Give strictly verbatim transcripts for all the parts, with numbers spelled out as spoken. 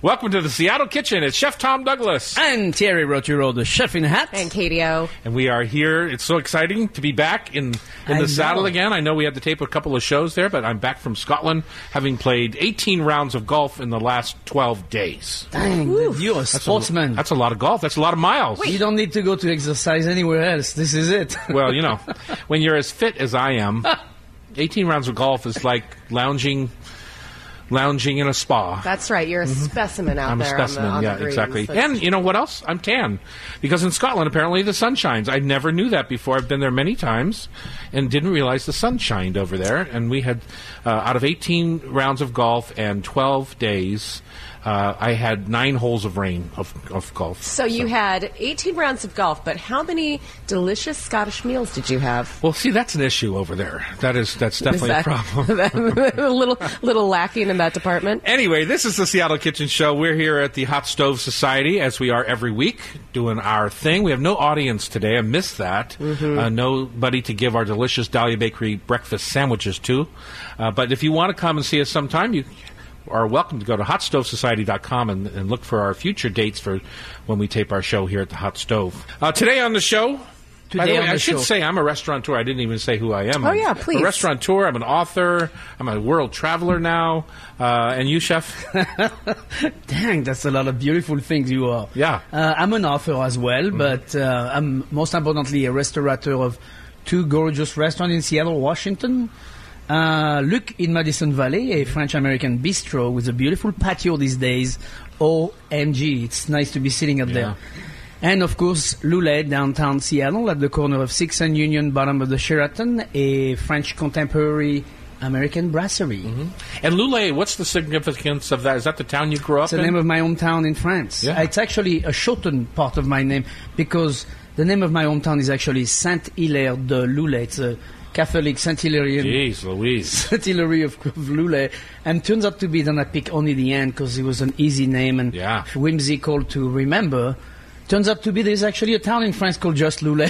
Welcome to the Seattle Kitchen. It's Chef Tom Douglas. And Thierry Roturo, the chef in hat. And Katie O. And we are here. It's so exciting to be back in, in the I saddle know. again. I know we had to tape a couple of shows there, but I'm back from Scotland, having played eighteen rounds of golf in the last twelve days. Dang, you're a sportsman. That's a lot of golf. That's a lot of miles. You don't need to go to exercise anywhere else. This is it. Well, you know, when you're as fit as I am, eighteen rounds of golf is like lounging lounging in a spa. That's right. You're a specimen out I'm a there. specimen, on the, on yeah, the greens. exactly. That's- And you know what else? I'm tan. Because in Scotland, apparently, the sun shines. I never knew that before. I've been there many times and didn't realize the sun shined over there. And we had, uh, out of eighteen rounds of golf and twelve days, uh, I had nine holes of rain of, of golf. So you had eighteen rounds of golf, but how many delicious Scottish meals did you have? Well, see, that's an issue over there. That is, that's definitely Is that- a problem. a little, little lacking in that department. Anyway, this is the Seattle Kitchen Show. We're here at the Hot Stove Society, as we are every week, doing our thing. We have no audience today. I missed that. Mm-hmm. Uh, nobody to give our delicious Dahlia Bakery breakfast sandwiches to. Uh, but if you want to come and see us sometime, you are welcome to go to hot stove society dot com and, and look for our future dates for when we tape our show here at the Hot Stove. Uh, today on the show... By the Today way, on I the should show. say I'm a restaurateur. I didn't even say who I am. Oh, I'm yeah, please. a restaurateur. I'm an author. I'm a world traveler now. Uh, and you, Chef? Dang, that's a lot of beautiful things you are. Yeah. Uh, I'm an author as well, Mm-hmm. but uh, I'm most importantly a restaurateur of two gorgeous restaurants in Seattle, Washington. Uh, Luc in Madison Valley, a French-American bistro with a beautiful patio these days. O M G, it's nice to be sitting up Yeah. there. And, of course, Lulé, downtown Seattle, at the corner of sixth and Union, bottom of the Sheraton, a French contemporary American brasserie. Mm-hmm. And Lulé, what's the significance of that? Is that the town you grew up It's the in? name of my hometown in France. Yeah. It's actually a shortened part of my name because the name of my hometown is actually Saint-Hilaire de Lulé. It's a Catholic Saint-Hilarian Jeez Louise. Saint-Hilary of, of Lulé. And turns out to be, then I pick only the end because it was an easy name and Yeah. whimsical to remember. Turns out to be there's actually a town in France called just Lulé.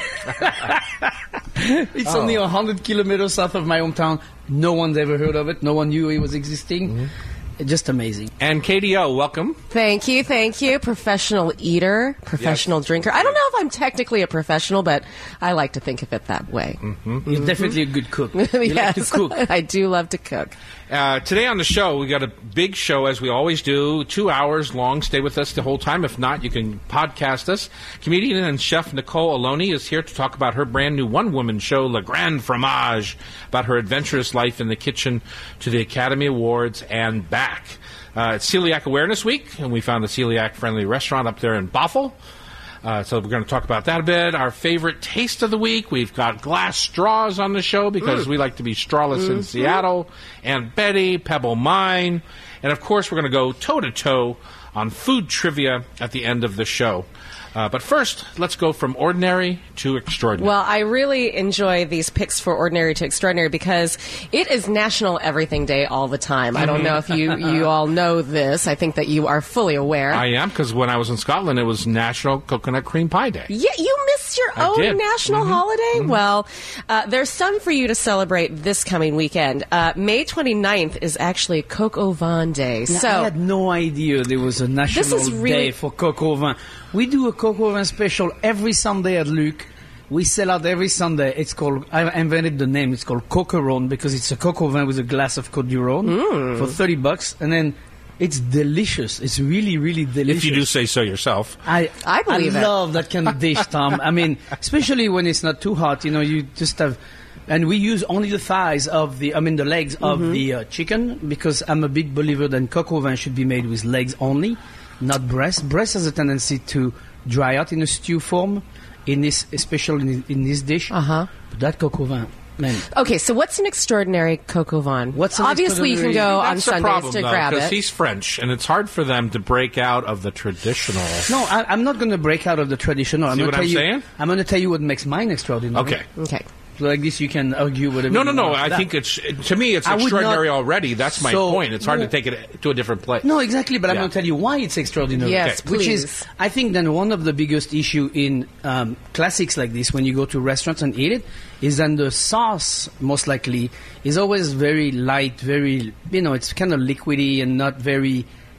It's Oh. only one hundred kilometers south of my hometown. No one's ever heard of it. No one knew it was existing. Mm-hmm. Just amazing. And Katie O, welcome. Thank you, thank you. Professional eater, professional Yes. drinker. I don't know if I'm technically a professional, but I like to think of it that way. You're definitely a good cook. You yes, like to cook. I do love to cook. Uh, today on the show, we got a big show, as we always do, two hours long. Stay with us the whole time. If not, you can podcast us. Comedian and chef Nicole Aloni is here to talk about her brand new one-woman show, Le Grand Fromage, about her adventurous life in the kitchen to the Academy Awards and back. Uh, it's Celiac Awareness Week, and we found a celiac-friendly restaurant up there in Bothell. Uh, so we're going to talk about that a bit. Our favorite taste of the week. We've got glass straws on the show because we like to be strawless in Seattle. And Betty, Pebble Mine. And, of course, we're going to go toe-to-toe on food trivia at the end of the show. Uh, but first, let's go from ordinary to extraordinary. Well, I really enjoy these picks for ordinary to extraordinary because it is National Everything Day all the time. I don't know if you, you all know this. I think that you are fully aware. I am, because when I was in Scotland, it was National Coconut Cream Pie Day. Yeah, you missed your I own did. national Mhm. holiday? Well, uh, there's some for you to celebrate this coming weekend. Uh, May twenty-ninth is actually Coq au Vin Day. Yeah, so I had no idea there was a national is really- day for coq au vin. We do a coq au vin special every Sunday at Luc. We sell out every Sunday. It's called, I invented the name, it's called Coqueron because it's a coq au vin with a glass of Côte du Rhône Mm. for thirty bucks. And then it's delicious. It's really, really delicious. If you do say so yourself. I, I believe I it. love that kind of dish, Tom. I mean, especially when it's not too hot, you know, you just have, and we use only the thighs of the, I mean, the legs of Mm-hmm. the uh, chicken because I'm a big believer that coq au vin should be made with legs only, not breast. Breast has a tendency to dry out in a stew form, in this, especially in, in this dish. Uh-huh. But that coq au vin, man. Okay, so what's an extraordinary Coq au Vin? What's an Obviously, you can go on That's the Sundays problem, to though, grab because it. he's French, and it's hard for them to break out of the traditional. No, I, I'm not going to break out of the traditional. I'm See gonna what tell I'm you, saying? I'm going to tell you what makes mine extraordinary. Okay. Okay. So like this, you can argue whatever. No, you no, no. want. I That- think it's to me it's I would extraordinary not- already. That's my So- point. It's hard no. to take it to a different place. No, exactly, but I'm Yeah. going to tell you why it's extraordinary. Yes, Which please. is, I think, then one of the biggest issue in um, classics like this, when you go to restaurants and eat it, is then the sauce, most likely, is always very light, very, you know, it's kind of liquidy and not very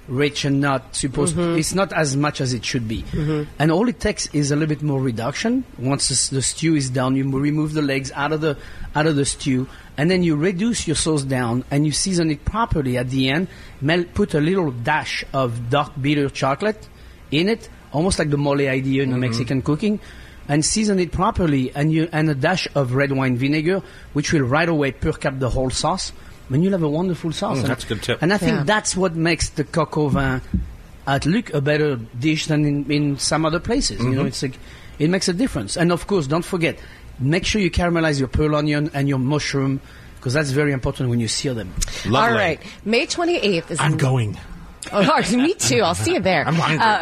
rich and not supposed. Mm-hmm. It's not as much as it should be. Mm-hmm. And all it takes is a little bit more reduction. Once the, the stew is done, you remove the legs out of the out of the stew, and then you reduce your sauce down and you season it properly at the end. Mel- put a little dash of dark bitter chocolate in it, almost like the mole idea in mm-hmm. Mexican cooking, and season it properly, and you and a dash of red wine vinegar, which will right away perk up the whole sauce. And you'll have a wonderful sauce. Mm, that's a good tip. And I think yeah. that's what makes the coq au vin at Luc a better dish than in, in some other places. Mm-hmm. You know, it's like, it makes a difference. And of course, don't forget, make sure you caramelize your pearl onion and your mushroom, because that's very important when you sear them. Lovely. All right. May twenty-eighth is... I'm going. Oh, me too. I'll see you there. I'm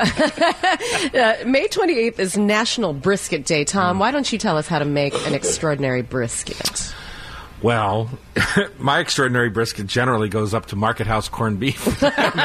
hungry. Uh, uh, May twenty-eighth is National Brisket Day. Tom, mm. why don't you tell us how to make an extraordinary brisket? Well, my extraordinary brisket generally goes up to Market House corned beef.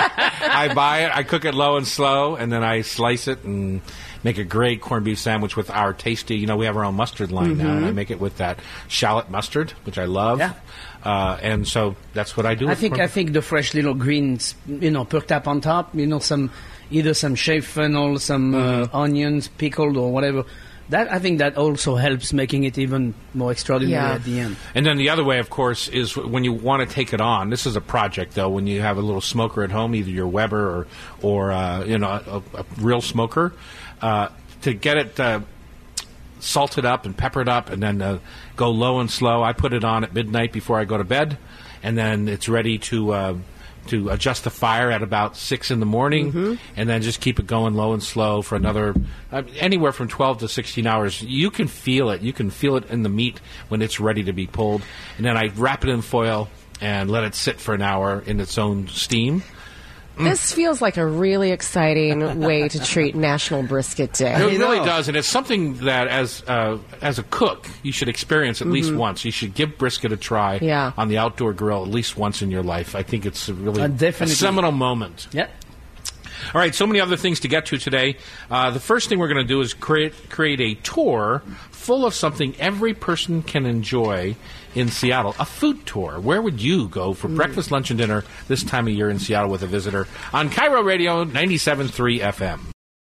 I buy it, I cook it low and slow, and then I slice it and make a great corned beef sandwich with our tasty, you know, we have our own mustard line mm-hmm. now, and I make it with that shallot mustard, which I love. Yeah. Uh, and so that's what I do. I think I think the fresh little greens, you know, perked up on top, you know, some either some shaved fennel, some mm-hmm. uh, onions, pickled or whatever. That I think that also helps making it even more extraordinary yeah. at the end. And then the other way, of course, is when you want to take it on. This is a project, though. When you have a little smoker at home, either your Weber or, or uh, you know, a, a real smoker, uh, to get it uh, salted up and peppered up, and then uh, go low and slow. I put it on at midnight before I go to bed, and then it's ready to. Uh, to adjust the fire at about six in the morning, mm-hmm. and then just keep it going low and slow for another, uh, anywhere from twelve to sixteen hours. You can feel it. You can feel it in the meat when it's ready to be pulled. And then I wrap it in foil and let it sit for an hour in its own steam. This feels like a really exciting way to treat National Brisket Day. It really does, and it's something that, as uh, as a cook, you should experience at mm-hmm. least once. You should give brisket a try yeah. on the outdoor grill at least once in your life. I think it's a really uh, definitely. a seminal moment. Yeah. All right, so many other things to get to today. Uh, the first thing we're going to do is create create a tour full of something every person can enjoy in Seattle, a food tour. Where would you go for mm. breakfast, lunch, and dinner this time of year in Seattle with a visitor on Cairo Radio ninety-seven point three F M?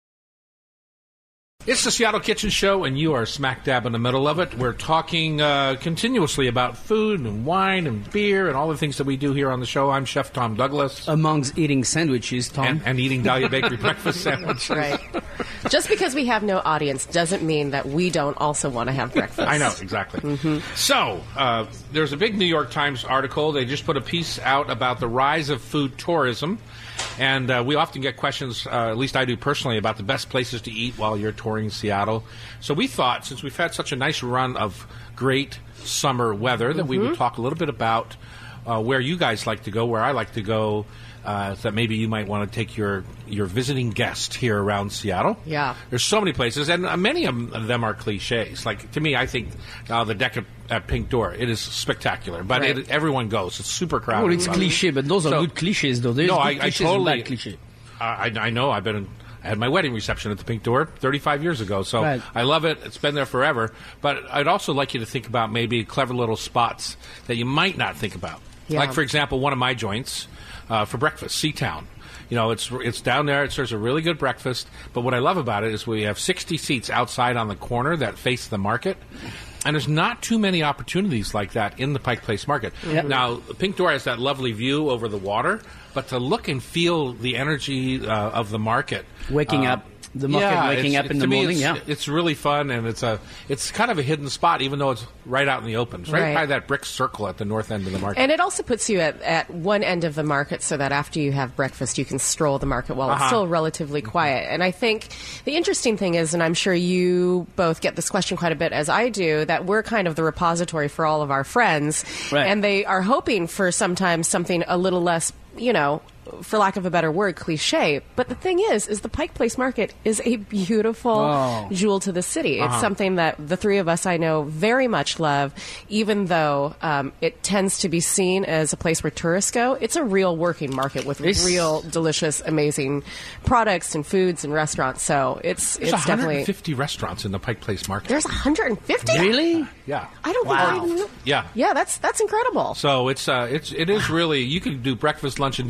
It's the Seattle Kitchen Show, and you are smack dab in the middle of it. We're talking uh, continuously about food and wine and beer and all the things that we do here on the show. I'm Chef Tom Douglas. Amongst eating sandwiches, Tom. And, and eating Dahlia Bakery breakfast sandwiches. Right. Just because we have no audience doesn't mean that we don't also want to have breakfast. I know, exactly. Mm-hmm. So, uh, there's a big New York Times article. They just put a piece out about the rise of food tourism. And uh, we often get questions, uh, at least I do personally, about the best places to eat while you're touring Seattle. So we thought, since we've had such a nice run of great summer weather, that mm-hmm. we would talk a little bit about uh, where you guys like to go, where I like to go, uh, that maybe you might want to take your, your visiting guest here around Seattle. Yeah. There's so many places, and uh, many of them are cliches. Like, to me, I think uh, the deck at, at Pink Door, it is spectacular, but right. it, everyone goes. It's super crowded. Well, it's cliche, but those are so, good cliches, though. There's no, good I, I cliches totally. and bad cliches. Uh, I, I know. I've been in, I had my wedding reception at the Pink Door thirty-five years ago, so right. I love it. It's been there forever. But I'd also like you to think about maybe clever little spots that you might not think about. Yeah. Like, for example, one of my joints uh, for breakfast, Seatown. You know, it's it's down there. It serves a really good breakfast. But what I love about it is we have sixty seats outside on the corner that face the market. And there's not too many opportunities like that in the Pike Place Market. Yep. Now, Pink Door has that lovely view over the water, but to look and feel the energy uh, of the market. Waking uh, up. The market yeah, waking up in the me, morning, it's, yeah. It's really fun, and it's a it's kind of a hidden spot, even though it's right out in the open. It's right, right. by that brick circle at the north end of the market. And it also puts you at, at one end of the market so that after you have breakfast, you can stroll the market while uh-huh. it's still relatively quiet. And I think the interesting thing is, and I'm sure you both get this question quite a bit as I do, that we're kind of the repository for all of our friends. Right. And they are hoping for sometimes something a little less, you know, for lack of a better word, cliche. But the thing is, is the Pike Place Market is a beautiful oh. jewel to the city. Uh-huh. It's something that the three of us I know very much love, even though um, it tends to be seen as a place where tourists go. It's a real working market with It's, real, delicious, amazing products and foods and restaurants. So it's There's it's definitely... one hundred fifty restaurants in the Pike Place Market. There's one hundred fifty? Really? Yeah. I don't Wow. think I even knew. Yeah. Yeah, that's that's incredible. So it's uh, it's it is really, you can do breakfast, lunch, and dinner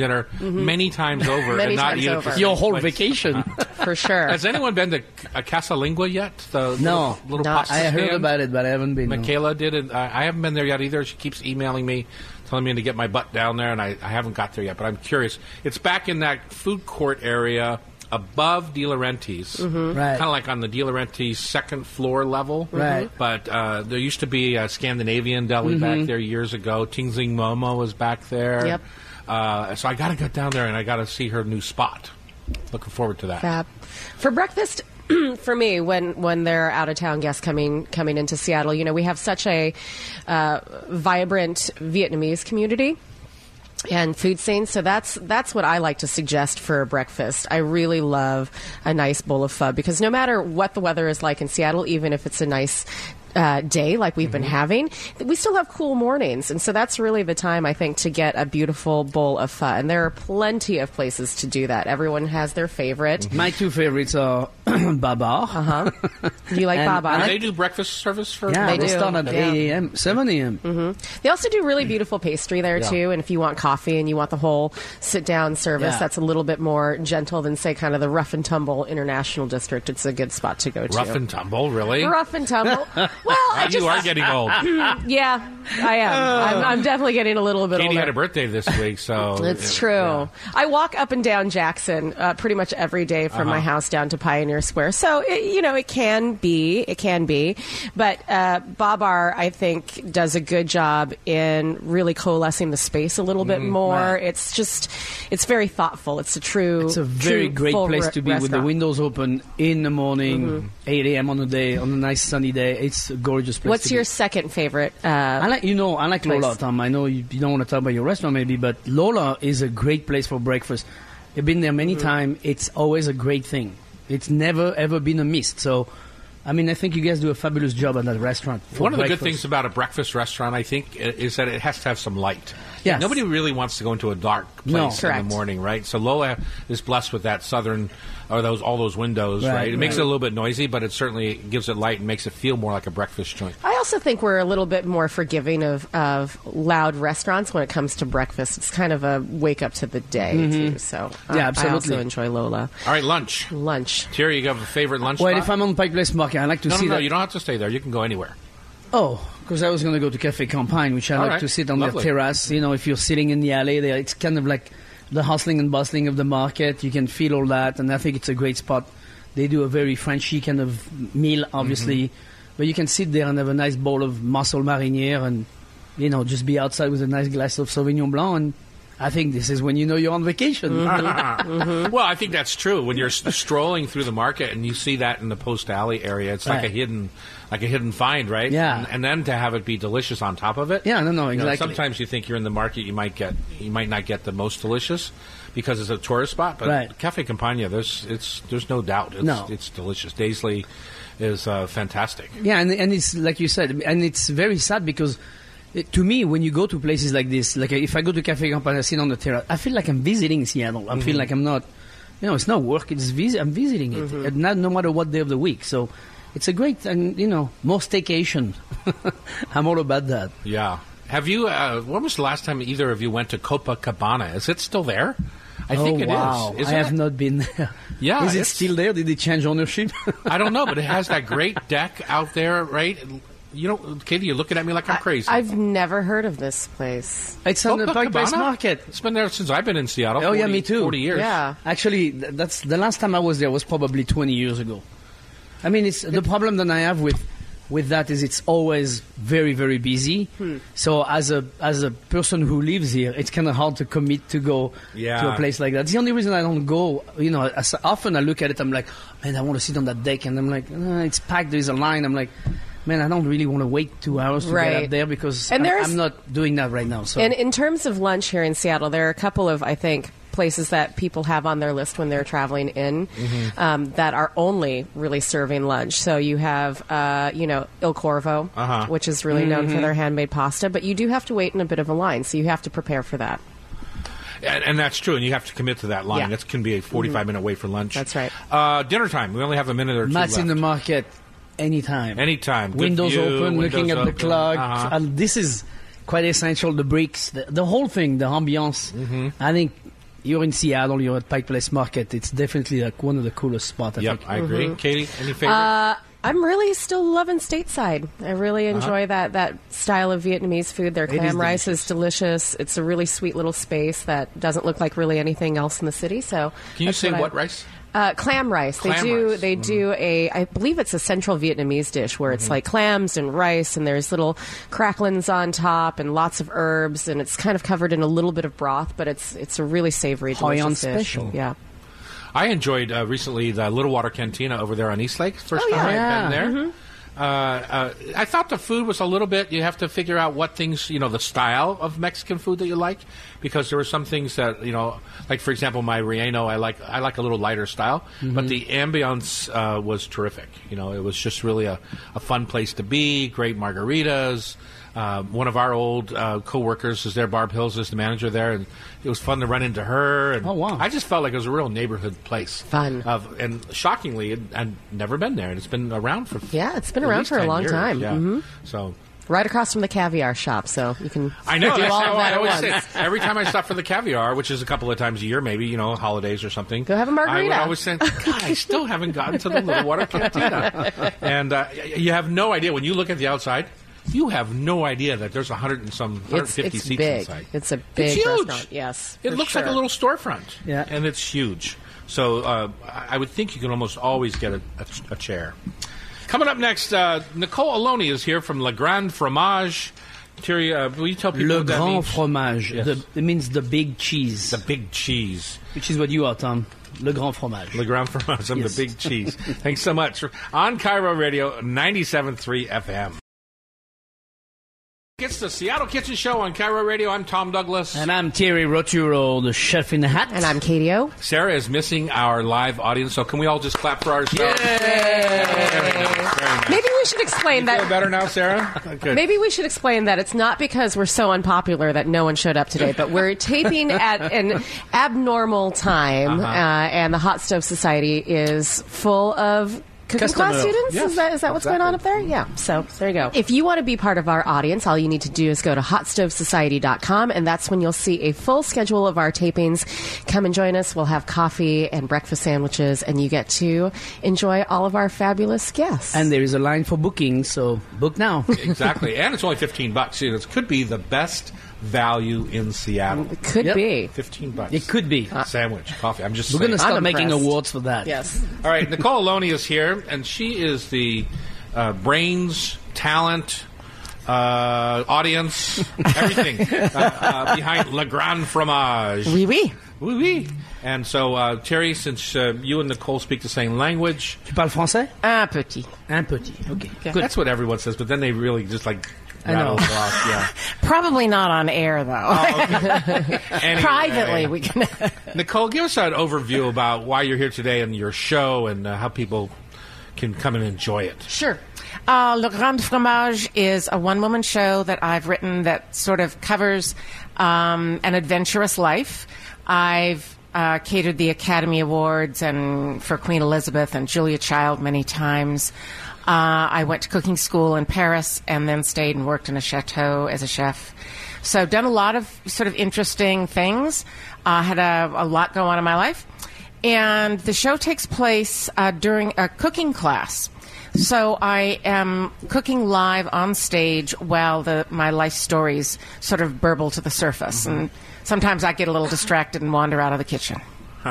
many times over Many and not times eat at over. the same Your whole place. vacation. For sure. Has anyone been to uh, Casalingua yet? The No. little, little Not- pasta I heard stand? about it, but I haven't been. no. Michaela did it. I I haven't been there yet either. She keeps emailing me, telling me to get my butt down there, and I, I haven't got there yet. But I'm curious. It's back in that food court area above De Laurentiis, Mm-hmm. Right. kind of like on the De Laurentiis second floor level. Right. But uh, there used to be a Scandinavian deli back there years ago. Tingzing Momo was back there. Yep. Uh, so I got to get down there, and I got to see her new spot. Looking forward to that. Fab. For breakfast, for me, when when there are out of town guests coming coming into Seattle, you know, we have such a uh, vibrant Vietnamese community and food scene. So that's that's what I like to suggest for breakfast. I really love a nice bowl of pho because no matter what the weather is like in Seattle, even if it's a nice uh, day like we've been having, we still have cool mornings. And so that's really the time, I think, to get a beautiful bowl of pho. And there are plenty of places to do that. Everyone has their favorite. My two favorites are Babar. Uh-huh. You like And Baba? I Do like- they do breakfast service for? Yeah, They they, do, start at yeah. eight a.m., seven a.m. They also do really beautiful pastry there, Yeah. too. And if you want coffee and you want the whole sit-down service, Yeah. that's a little bit more gentle than, say, kind of the Rough and Tumble International District. It's a good spot to go to. Rough and tumble, really? Rough and Tumble. Well, I you just... are getting old. Yeah, I am. I'm, I'm definitely getting a little bit Katie older. had a birthday this week, so It's yeah, true. yeah. I walk up and down Jackson uh, pretty much every day from Uh-huh. my house down to Pioneer Square. So, it, you know, it can be. It can be. But uh, Babar, I think, does a good job in really coalescing the space a little bit more. Right. It's just, it's very thoughtful. It's a true It's a very true great full place re- to be with the restaurant. windows open in the morning, eight a.m. on a day, on a nice sunny day. It's a gorgeous place What's to your be. second favorite? Uh, I like, you know, I like place? Lola, Tom. I know you, you don't want to talk about your restaurant maybe, but Lola is a great place for breakfast. I've been there many times. It's always a great thing. It's never, ever been a miss. So, I mean, I think you guys do a fabulous job at that restaurant. for One of the good breakfast. things about a breakfast restaurant, I think, i- is that it has to have some light. Yes. Nobody really wants to go into a dark No. place in Correct. the morning, right? So Lola is blessed with that southern, or those all those windows, right? Right, It makes right. it a little bit noisy, but it certainly gives it light and makes it feel more like a breakfast joint. I also think we're a little bit more forgiving of, of loud restaurants when it comes to breakfast. It's kind of a wake up to the day, too. So uh, Yeah, I absolutely. also enjoy Lola. All right, lunch. Lunch. Thierry, you have a favorite lunch Well, spot? if I'm on Pike Place Market, I like to no, see no, no, that. you don't have to stay there. You can go anywhere. Oh, because I was going to go to Café Campagne, which I All like right. to sit on Lovely. the terrace. You know, if you're sitting in the alley there, it's kind of like the hustling and bustling of the market. You can feel all that, and I think it's a great spot. They do a very Frenchy kind of meal, obviously, Mm-hmm. but you can sit there and have a nice bowl of mussel marinière and, you know, just be outside with a nice glass of Sauvignon Blanc. And I think this is when you know you're on vacation. Well, I think that's true. When you're s- strolling through the market and you see that in the Post Alley area, it's like Right. a hidden, like a hidden find, right? Yeah. And, and then to have it be delicious on top of it. Yeah, no, no, You know, exactly. sometimes you think you're in the market, you might get, you might not get the most delicious because it's a tourist spot. But Right. Cafe Campagna, there's, it's, there's no doubt, it's, No. it's delicious. Daisley is uh, fantastic. Yeah, and, and it's like you said, and it's very sad because it, to me, when you go to places like this, like if I go to Café Campana, I sit on the terrace, I feel like I'm visiting Seattle. I feel like I'm not, you know, it's not work, it's vis- I'm visiting it, and not, no matter what day of the week. So it's a great, and you know, more staycation. I'm all about that. Yeah. Have you, uh, when was the last time either of you went to Copacabana? Is it still there? I think oh, it is. wow. Isn't I have it? not been there. Yeah, Is it it's- still there? Did they change ownership? I don't know, but it has that great deck out there, right? You know, Katie, you're looking at me like I'm crazy. I've never heard of this place. It's on the Pike Place Copacabana? Market. It's been there since I've been in Seattle. Oh, yeah, forty me too. forty years. Yeah. Actually, th- that's the last time I was there was probably twenty years ago. I mean, it's the problem that I have with with that is it's always very very busy. Hmm. So as a as a person who lives here, it's kind of hard to commit to go Yeah. to a place like that. It's the only reason I don't go. You know, as often I look at it, I'm like, man, I want to sit on that deck, and I'm like, uh, it's packed. There's a line. I'm like, man, I don't really want to wait two hours to Right. get up there because And I'm, there's- I'm not doing that right now. So And in terms of lunch here in Seattle, there are a couple of, I think, places that people have on their list when they're traveling in um, that are only really serving lunch. So you have, uh, you know, Il Corvo, Uh-huh. which is really known for their handmade pasta, but you do have to wait in a bit of a line, so you have to prepare for that. And, and that's true, and you have to commit to that line. Yeah. It can be a forty-five minute wait for lunch. That's right. Uh, dinner time. We only have a minute or two Matt's left. in the market anytime. Anytime. Good Windows view, open, windows looking at the open. clock. Uh-huh. And this is quite essential. The bricks, the, the whole thing, the ambiance. Mm-hmm. I think you're in Seattle, you're at Pike Place Market. It's definitely like one of the coolest spots. I Yep, think. I agree. Mm-hmm. Katie, any favorite? Uh, I'm really still loving Stateside. I really enjoy Uh-huh. that that style of Vietnamese food. Their It is clam rice delicious. is delicious. It's a really sweet little space that doesn't look like really anything else in the city. So Can you that's say I- what rice? Uh, clam rice. Clam they do. rice. They Mm. do a. I believe it's a central Vietnamese dish where it's Mm-hmm. like clams and rice, and there's little cracklings on top, and lots of herbs, and it's kind of covered in a little bit of broth. But it's it's a really savory, Hoi An delicious dish. special. Yeah. I enjoyed uh, recently the Little Water Cantina over there on East Lake. First Oh, time yeah. I've been Yeah. there. Uh, uh, I thought the food was a little bit. You have to figure out what things, you know, the style of Mexican food that you like, because there were some things that, you know, like for example, my relleno, I like I like a little lighter style, but the ambiance uh, was terrific. You know, it was just really a, a fun place to be. Great margaritas. Uh, one of our old uh, co-workers is there. Barb Hills is the manager there, and it was fun to run into her. And Oh, wow. I just felt like it was a real neighborhood place. Fun. Of, and shockingly, it, I'd never been there, and it's been around for Yeah, it's been at around least for a ten long years. time. Yeah, Mhm. so Right across from the caviar shop, so you can I know do that's all how of that I at always once. say. Every time I stop for the caviar, which is a couple of times a year, maybe you know holidays or something, Go have a I would margarita. always say, "God, I still haven't gotten to the Little Water Cantina," and uh, y- you have no idea when you look at the outside. You have no idea that there's a hundred and some hundred It's, fifty it's seats big. inside. It's a big It's huge. restaurant. Yes, It for looks like a sure. little storefront. Yeah. And it's huge. So uh, I I would think you can almost always get a, a, a chair. Coming up next, uh, Nicole Aloni is here from Le Grand Fromage. Terry, uh, will you tell people Le what that Grand means? Fromage. Yes. The, it means the big cheese, The big cheese. which is what you are, Tom. Le Grand Fromage. Le Grand Fromage. I'm Yes. the big cheese. Thanks so much. On Cairo Radio, ninety-seven point three F M. It's the Seattle Kitchen Show on Cairo Radio. I'm Tom Douglas. And I'm Thierry Roturo, the chef in the hat. And I'm Katie O. Sarah is missing our live audience, so can we all just clap for ourselves? Yay! Very nice. Very nice. Maybe we should explain Feel that. better now, Sarah? Good. Maybe we should explain that it's not because we're so unpopular that no one showed up today, but we're taping at an abnormal time, Uh-huh. uh, and the Hot Stove Society is full of cooking class Customer. students. Yes, is that is that what's going on up there? Yeah. So there you go. If you want to be part of our audience, all you need to do is go to hot stove society dot com, and that's when you'll see a full schedule of our tapings. Come and join us. We'll have coffee and breakfast sandwiches, and you get to enjoy all of our fabulous guests. And there is a line for booking, so book now. Exactly. And it's only fifteen bucks. You know, it could be the best value in Seattle. it could Yep. be. fifteen bucks. It could be. Sandwich, coffee. I'm just We're going to saying. start I'm making impressed. awards for that. Yes. All right, Nicole Aloni is here, and she is the uh, brains, talent, uh, audience, everything uh, uh, behind Le Grand Fromage. Oui, oui. Oui, oui. And so, uh, Terry, since uh, you and Nicole speak the same language, Tu parles français? Un petit. Un petit. Okay. Good. that's what everyone says, but then they really just like I know. rattle it off. Yeah. Probably not on air, though. Anyway, Privately, we can. Nicole, give us an overview about why you're here today and your show and uh, how people can come and enjoy it. Sure. Uh, Le Grand Fromage is a one-woman show that I've written that sort of covers um, an adventurous life. I've uh, catered the Academy Awards and for Queen Elizabeth and Julia Child many times. Uh, I went to cooking school in Paris and then stayed and worked in a chateau as a chef. So done a lot of sort of interesting things. Uh, had a, a lot go on in my life. And the show takes place uh, during a cooking class. So I am cooking live on stage while the, my life stories sort of burble to the surface. Mm-hmm. And sometimes I get a little distracted and wander out of the kitchen.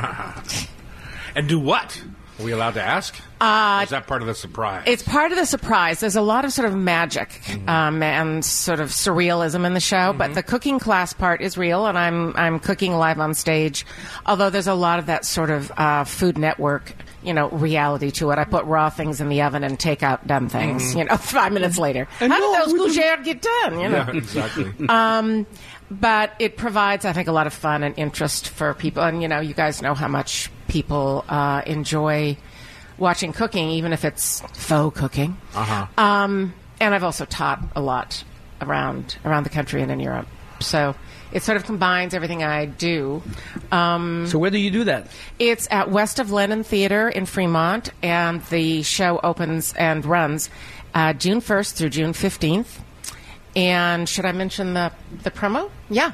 And do what? Are we allowed to ask? Uh, Or is that part of the surprise? It's part of the surprise. There's a lot of sort of magic um, and sort of surrealism in the show, but the cooking class part is real, and I'm I'm cooking live on stage. Although there's a lot of that sort of uh, Food Network, you know, reality to it. I put raw things in the oven and take out done things. You know, five minutes later, how did those gougères get done? You know. yeah, exactly. Um, but it provides, I think, a lot of fun and interest for people. And, you know, you guys know how much people uh, enjoy watching cooking, even if it's faux cooking. Uh-huh. Um, and I've also taught a lot around around the country and in Europe. So it sort of combines everything I do. Um, So where do you do that? it's at West of Lennon Theater in Fremont, and the show opens and runs uh, June first through June fifteenth. And should I mention the, the promo? Yeah.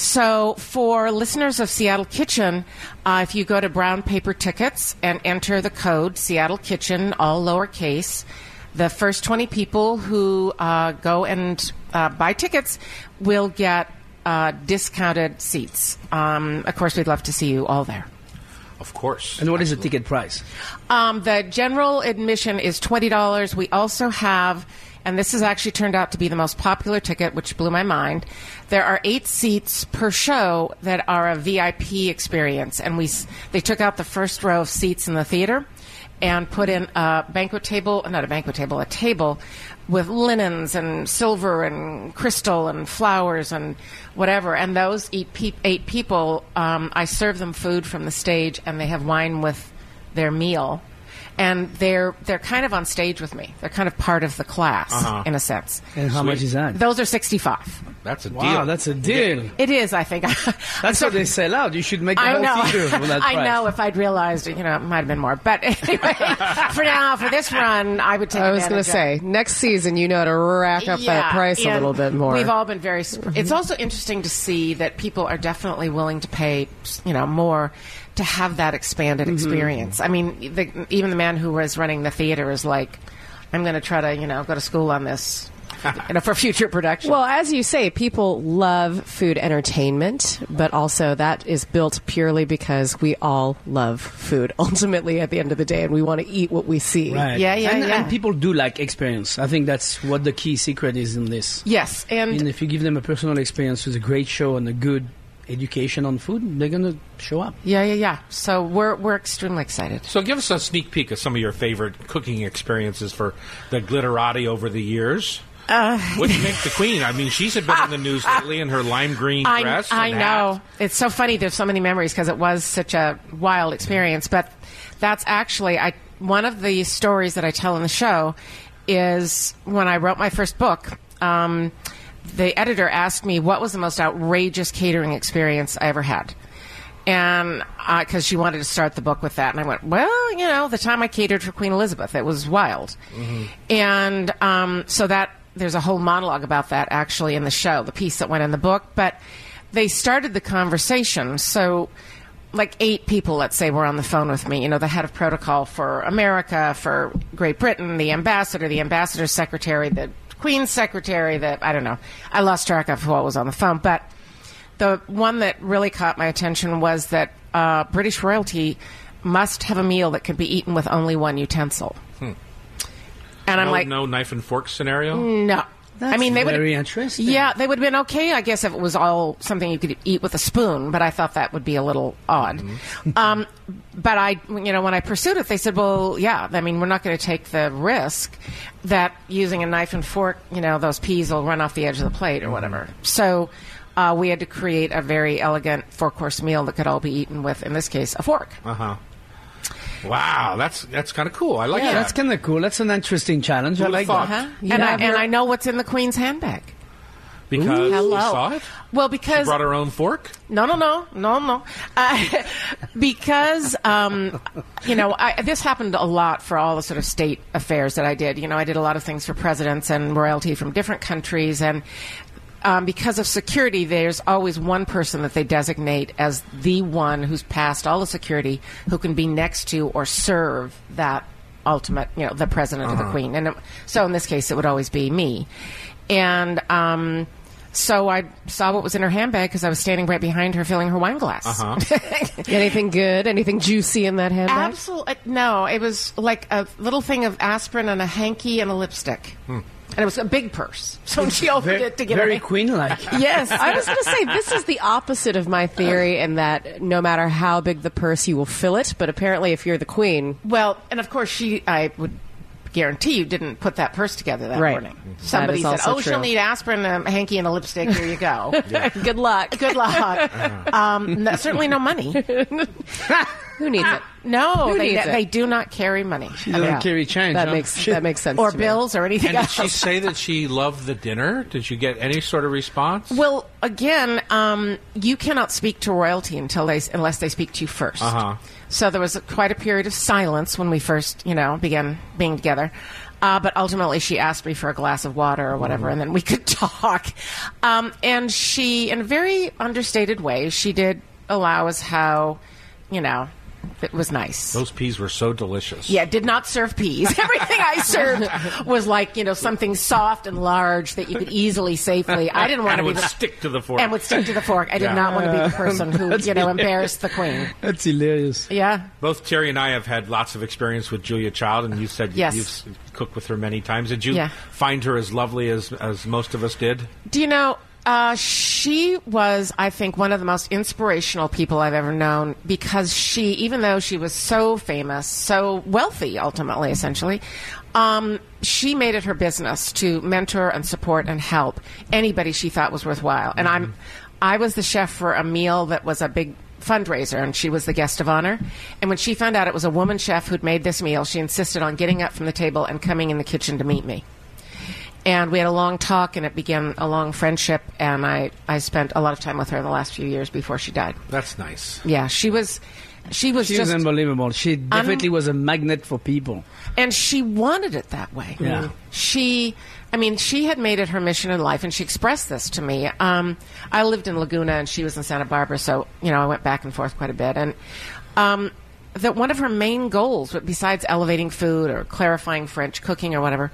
So for listeners of Seattle Kitchen, uh, if you go to Brown Paper Tickets and enter the code Seattle Kitchen, all lowercase, the first twenty people who uh, go and uh, buy tickets will get uh, discounted seats. Um, of course, we'd love to see you all there. Of course. And what is the Absolutely. ticket price? Um, the general admission is twenty dollars. We also have, and this has actually turned out to be the most popular ticket, which blew my mind, there are eight seats per show that are a V I P experience. And we s- they took out the first row of seats in the theater and put in a banquet table, not a banquet table, a table with linens and silver and crystal and flowers and whatever. And those eight, pe- eight people, um, I serve them food from the stage, and they have wine with their meal. And they're they're kind of on stage with me. They're kind of part of the class, Uh-huh. in a sense. And how Sweet. much is that? Those are sixty-five. That's a Wow, deal. that's a deal. It is, I think. That's what they sell out. You should make the I whole know. theater for that I price. know. If I'd realized, you know, it might have been more. But anyway, for now, for this run, I would take. I was going to advantage of- say, next season, you know, to rack up that price a and little bit more. We've all been very. Sp- it's also interesting to see that people are definitely willing to pay, you know, more to have that expanded experience. I mean, the, even the man who was running the theater is like, I'm going to try to, you know, go to school on this, you know, for future production. Well, as you say, people love food entertainment, but also that is built purely because we all love food, ultimately, at the end of the day, and we want to eat what we see. Right. Yeah, yeah, and, yeah. and people do like experience. I think that's what the key secret is in this. yes, and And if you give them a personal experience with a great show and a good education on food, they're going to show up. yeah, yeah, yeah. So we're we're extremely excited. So give us a sneak peek of some of your favorite cooking experiences for the Glitterati over the years. Uh, What do you make the queen? I mean, she's been in the news lately in her lime green I, dress. I and know. hat. It's so funny. There's so many memories because it was such a wild experience. But that's actually I one of the stories that I tell in the show is when I wrote my first book. Um, the editor asked me what was the most outrageous catering experience I ever had. And because she wanted to start the book with that. And I went, well, you know, the time I catered for Queen Elizabeth, it was wild. And um, so that there's a whole monologue about that actually in the show, the piece that went in the book. But they started the conversation. So like eight people, let's say, were on the phone with me. You know, the head of protocol for America, for Great Britain, the ambassador, the ambassador's secretary, the Queen's secretary, the, I don't know. I lost track of who was on the phone. But the one that really caught my attention was that uh, British royalty must have a meal that can be eaten with only one utensil. Hmm. And I'm no, like, no knife and fork scenario? no. That's I mean, they would. very interesting. Yeah, they would have been okay, I guess, if it was all something you could eat with a spoon. But I thought that would be a little odd. Mm-hmm. um, but I, you know, when I pursued it, they said, "Well, yeah. I mean, we're not going to take the risk that using a knife and fork, you know, those peas will run off the edge of the plate or whatever." So uh, we had to create a very elegant four-course meal that could all be eaten with, in this case, a fork. Uh huh. Wow, that's that's kind of cool. I like Yeah, that. that's kind of cool. That's an interesting challenge. I Who'd like have that. thought? Uh-huh. And I, and I know what's in the Queen's handbag. because Hello. you saw it. Well, She because brought her own fork. No, no, no, no, no. Uh, because, um, you know, I, this happened a lot for all the sort of state affairs that I did. You know, I did a lot of things for presidents and royalty from different countries. And um, because of security, there's always one person that they designate as the one who's passed all the security who can be next to or serve that ultimate, you know, the president Uh-huh. or the queen. And it, so in this case, it would always be me. And, um, so I saw what was in her handbag because I was standing right behind her filling her wine glass. Uh-huh. Anything good? Anything juicy in that handbag? Absolutely. No, it was like a little thing of aspirin and a hanky and a lipstick. Hmm. And it was a big purse. So when she opened Very, it to get very her queen-like. Yes. I was going to say, this is the opposite of my theory in that no matter how big the purse, you will fill it. But apparently, if you're the queen... Well, and of course, she, I would guarantee you didn't put that purse together that Right. morning. Mhm. Somebody That is said, also oh, she'll true. need aspirin, a hanky, and a lipstick. Here you go. Good luck. Good luck. um, no, certainly no money. Who needs it? No, Who they, needs it? they do not carry money. She doesn't Yeah. carry change. That huh? makes She- that makes sense. Or to me. bills or anything And did else. she say that she loved the dinner? Did you get any sort of response? Well, again, um, you cannot speak to royalty until they, unless they speak to you first. Uh-huh. So there was a, quite a period of silence when we first, you know, began being together. Uh, but ultimately, she asked me for a glass of water or whatever, and then we could talk. Um, and she, in a very understated way, she did allow us how, you know, it was nice. Those peas were so delicious. Yeah, did not serve peas. Everything I served was like, you know, something soft and large that you could easily, safely. I didn't want And to it be would the, stick to the fork. and would stick to the fork. I did Yeah. not want to be the person who, That's you know, hilarious. embarrassed the queen. That's hilarious. Yeah. Both Terry and I have had lots of experience with Julia Child, and you said Yes. you've cooked with her many times. Did you Yeah. find her as lovely as, as most of us did? Do you know, uh, she was, I think, one of the most inspirational people I've ever known because she, even though she was so famous, so wealthy, ultimately, essentially, um, she made it her business to mentor and support and help anybody she thought was worthwhile. And I'm, I was the chef for a meal that was a big fundraiser, and she was the guest of honor. And when she found out it was a woman chef who'd made this meal, she insisted on getting up from the table and coming in the kitchen to meet me. And we had a long talk, and it began a long friendship, and I, I spent a lot of time with her in the last few years before she died. That's nice. Yeah, she was she was She just was unbelievable. She definitely was a magnet for people. and she wanted it that way. Yeah. She, I mean, she had made it her mission in life, and she expressed this to me. Um, I lived in Laguna, and she was in Santa Barbara, so, you know, I went back and forth quite a bit. And um, that one of her main goals, besides elevating food or clarifying French cooking or whatever,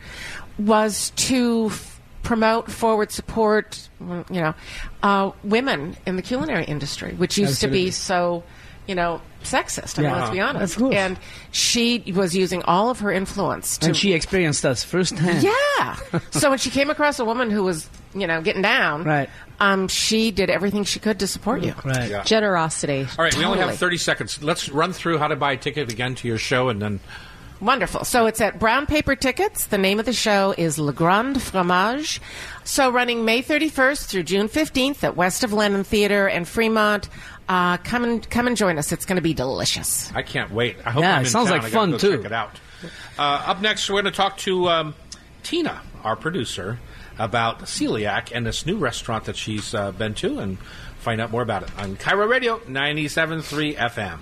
was to f- promote, forward, support, mm, you know, uh, women in the culinary industry, which used to Absolutely. be so, you know, sexist. I mean, Yeah. let's be honest. Of course. And she was using all of her influence to And she experienced us firsthand. yeah. So when she came across a woman who was, you know, getting down, Right. um, she did everything she could to support you. Right. Yeah. Generosity. All right, we only Totally. have thirty seconds. Let's run through how to buy a ticket again to your show, and then Wonderful. So it's at Brown Paper Tickets. The name of the show is Le Grand Fromage. So running May thirty-first through June fifteenth at West of Lennon Theater in Fremont. Uh, come and come and join us. It's going to be delicious. I can't wait. I hope Yeah, I'm it in sounds town. like I gotta fun, go too. Check it out. Uh, up next, we're going to talk to um, Tina, our producer, about celiac and this new restaurant that she's uh, been to, and find out more about it on Cairo Radio ninety-seven point three F M.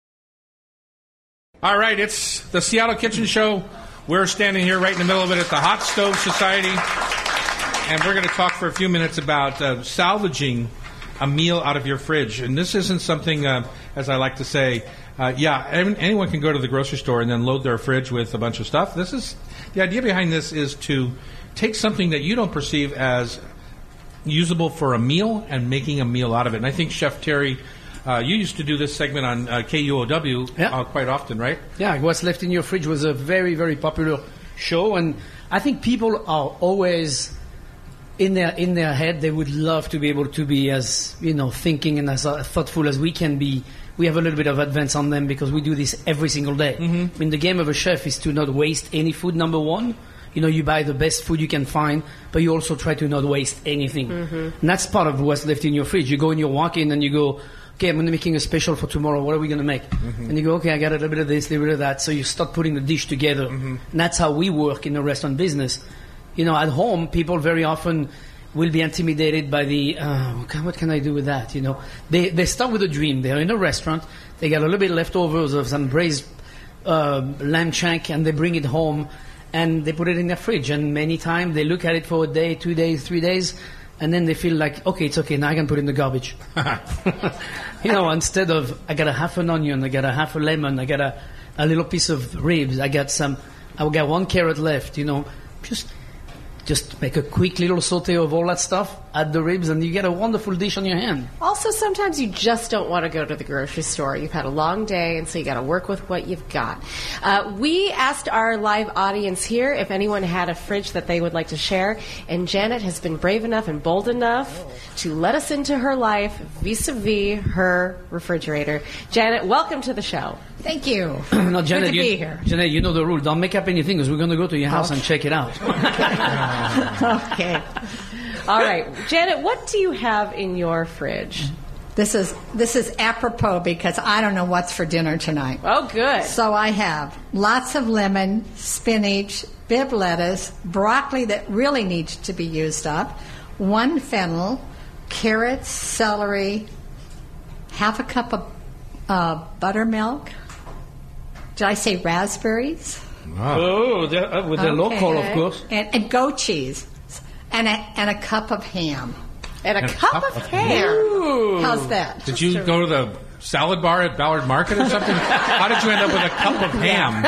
All right, it's the Seattle Kitchen Show. We're standing here right in the middle of it at the Hot Stove Society, and we're going to talk for a few minutes about uh, salvaging a meal out of your fridge. And this isn't something, uh, as I like to say, uh, yeah, any- anyone can go to the grocery store and then load their fridge with a bunch of stuff. This is the idea behind this is to take something that you don't perceive as usable for a meal and making a meal out of it. And I think Chef Terry, uh, you used to do this segment on uh, K U O W Yeah. uh, quite often, right? Yeah, What's Left in Your Fridge was a very, very popular show, and I think people are always in their in their head. They would love to be able to be as you know thinking and as uh, thoughtful as we can be. We have a little bit of advance on them because we do this every single day. Mm-hmm. I mean, the game of a chef is to not waste any food. Number one, you know, you buy the best food you can find, but you also try to not waste anything. Mm-hmm. And that's part of what's left in your fridge. You go and you walk in and you go, okay, I'm going to making a special for tomorrow. What are we going to make? Mm-hmm. And you go, okay, I got a little bit of this, a little bit of that. So you start putting the dish together. Mm-hmm. And that's how we work in the restaurant business. You know, at home, people very often will be intimidated by the, uh, okay, what can I do with that? You know, they, they start with a dream. They're in a restaurant. They got a little bit leftovers of some braised uh, lamb shank, and they bring it home and they put it in their fridge. And many times they look at it for a day, two days, three days, and then they feel like, okay, it's okay, now I can put it in the garbage. You know, instead of, I got a half an onion, I got a half a lemon, I got a, a little piece of ribs, I got some, I got one carrot left, you know, just just make a quick little saute of all that stuff, add the ribs, and you get a wonderful dish on your hand. Also, sometimes you just don't want to go to the grocery store. You've had a long day, and so you got to work with what you've got. Uh, we asked our live audience here if anyone had a fridge that they would like to share, and Janet has been brave enough and bold enough to let us into her life vis-a-vis her refrigerator. Janet, welcome to the show. Thank you. No, Janet, Good to you, be here. Janet, you know the rule. Don't make up anything because we're going to go to your house and check it out. Okay. All right. Janet, what do you have in your fridge? This is this is apropos because I don't know what's for dinner tonight. Oh, good. So I have lots of lemon, spinach, Bibb lettuce, broccoli that really needs to be used up, one fennel, carrots, celery, half a cup of uh, buttermilk. Did I say raspberries? Wow. Oh, the, uh, with the local, of course. And, and goat cheese, and a, and a cup of ham. And a, And a cup, cup of of ham. Ooh. How's that? Did you go to the salad bar at Ballard Market or something? How did you end up with a cup of ham?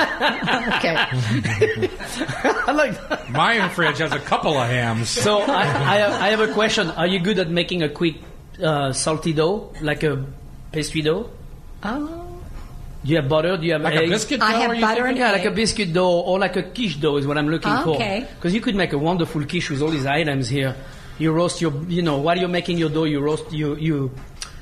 Okay. I like that. My fridge has a couple of hams. So I, I, have, I have a question. Are you good at making a quick uh, salty dough, like a pastry dough? Oh. Do you have butter? Do you have Like eggs? a biscuit dough? I have are you butter thinking? and Yeah, like a biscuit dough or like a quiche dough is what I'm looking for. Okay. Because you could make a wonderful quiche with all these items here. You roast your, you know, while you're making your dough, you roast, you, you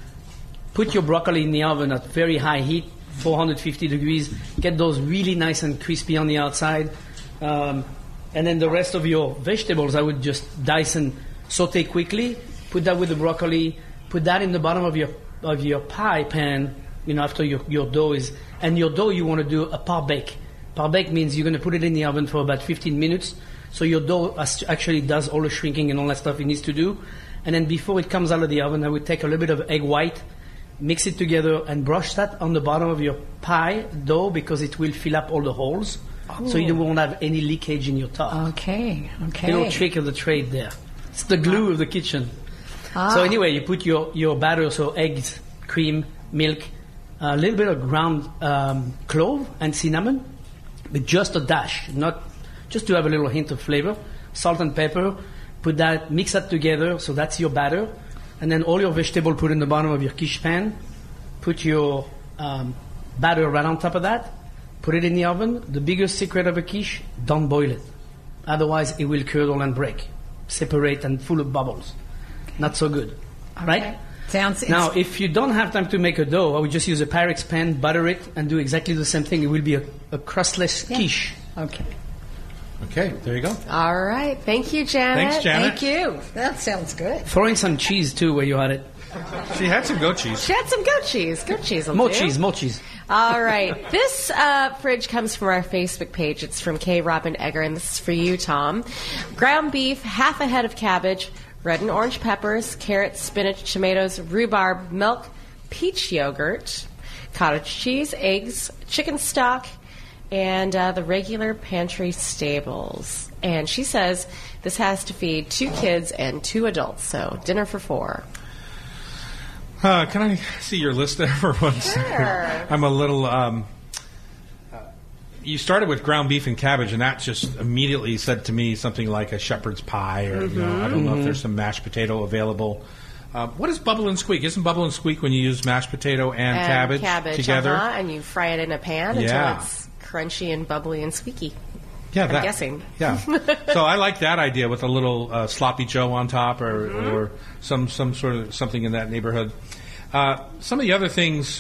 put your broccoli in the oven at very high heat, four hundred fifty degrees. Get those really nice and crispy on the outside. Um, and then the rest of your vegetables, I would just dice and saute quickly. Put that with the broccoli. Put that in the bottom of your of your pie pan. You know, after your, your dough is, and your dough you want to do a par bake. Par bake means you're going to put it in the oven for about fifteen minutes. So your dough as- actually does all the shrinking and all that stuff it needs to do. And then before it comes out of the oven, I would take a little bit of egg white, mix it together, and brush that on the bottom of your pie dough because it will fill up all the holes. So you won't have any leakage in your top. Okay. Okay. Little trick of the trade there. It's the glue of the kitchen. Ah. So anyway, you put your, your batter, so eggs, cream, milk, a little bit of ground um, clove and cinnamon, but just a dash, not just to have a little hint of flavor. Salt and pepper. Put that, mix that together. So that's your batter, and then all your vegetable put in the bottom of your quiche pan. Put your um, batter right on top of that. Put it in the oven. The biggest secret of a quiche: don't boil it, otherwise it will curdle and break, separate and full of bubbles. Not so good, right? Sounds Now, if you don't have time to make a dough, I would just use a Pyrex pan, butter it, and do exactly the same thing. It will be a, a crustless Yeah. quiche. Okay. Okay, there you go. All right. Thank you, Janet. Thanks, Janet. Thank you. That sounds good. Throw in some cheese too, where you had it. She had some goat cheese. She had some goat cheese. Goat cheese will More do. cheese, more cheese. All right. This uh, fridge comes from our Facebook page. It's from K. Robin Egger, and this is for you, Tom. Ground beef, half a head of cabbage, red and orange peppers, carrots, spinach, tomatoes, rhubarb, milk, peach yogurt, cottage cheese, eggs, chicken stock, and uh, the regular pantry staples. And she says this has to feed two kids and two adults, so dinner for four. Uh, can I see your list there for one second? Sure. I'm a little. Um, uh, you started with ground beef and cabbage, and that just immediately said to me something like a shepherd's pie, or you know, I don't know if there's some mashed potato available. Uh, what is bubble and squeak? Isn't bubble and squeak when you use mashed potato and, And cabbage, together? uh-huh, and you fry it in a pan Yeah. until it's crunchy and bubbly and squeaky. Yeah, I'm that, guessing. Yeah, so I like that idea with a little uh, sloppy Joe on top, or, Mm-hmm. or some some sort of something in that neighborhood. Uh, some of the other things,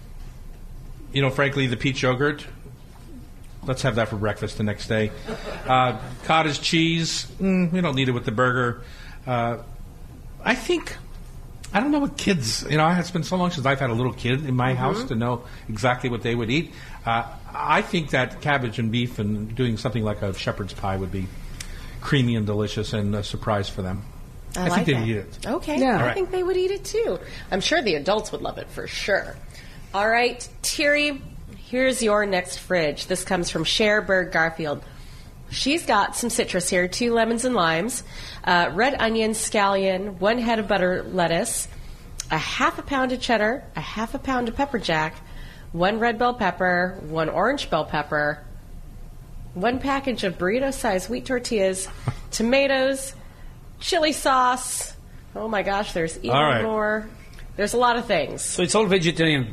you know, frankly, the peach yogurt. Let's have that for breakfast the next day. Uh, cottage cheese. Mm, we don't need it with the burger. Uh, I think. I don't know what kids. You know, it's been so long since I've had a little kid in my Mm-hmm. house to know exactly what they would eat. Uh, I think that cabbage and beef and doing something like a shepherd's pie would be creamy and delicious and a surprise for them. I, I like think they'd that. eat it. Okay, Yeah. I All right. think they would eat it too. I'm sure the adults would love it for sure. All right, Thierry, here's your next fridge. This comes from Cherberg Garfield. She's got some citrus here, two lemons and limes, uh, red onion, scallion, one head of butter lettuce, a half a pound of cheddar, a half a pound of pepper jack, one red bell pepper, one orange bell pepper, one package of burrito-sized wheat tortillas, tomatoes, chili sauce. Oh my gosh, there's even All right. more. There's a lot of things. So it's all vegetarian.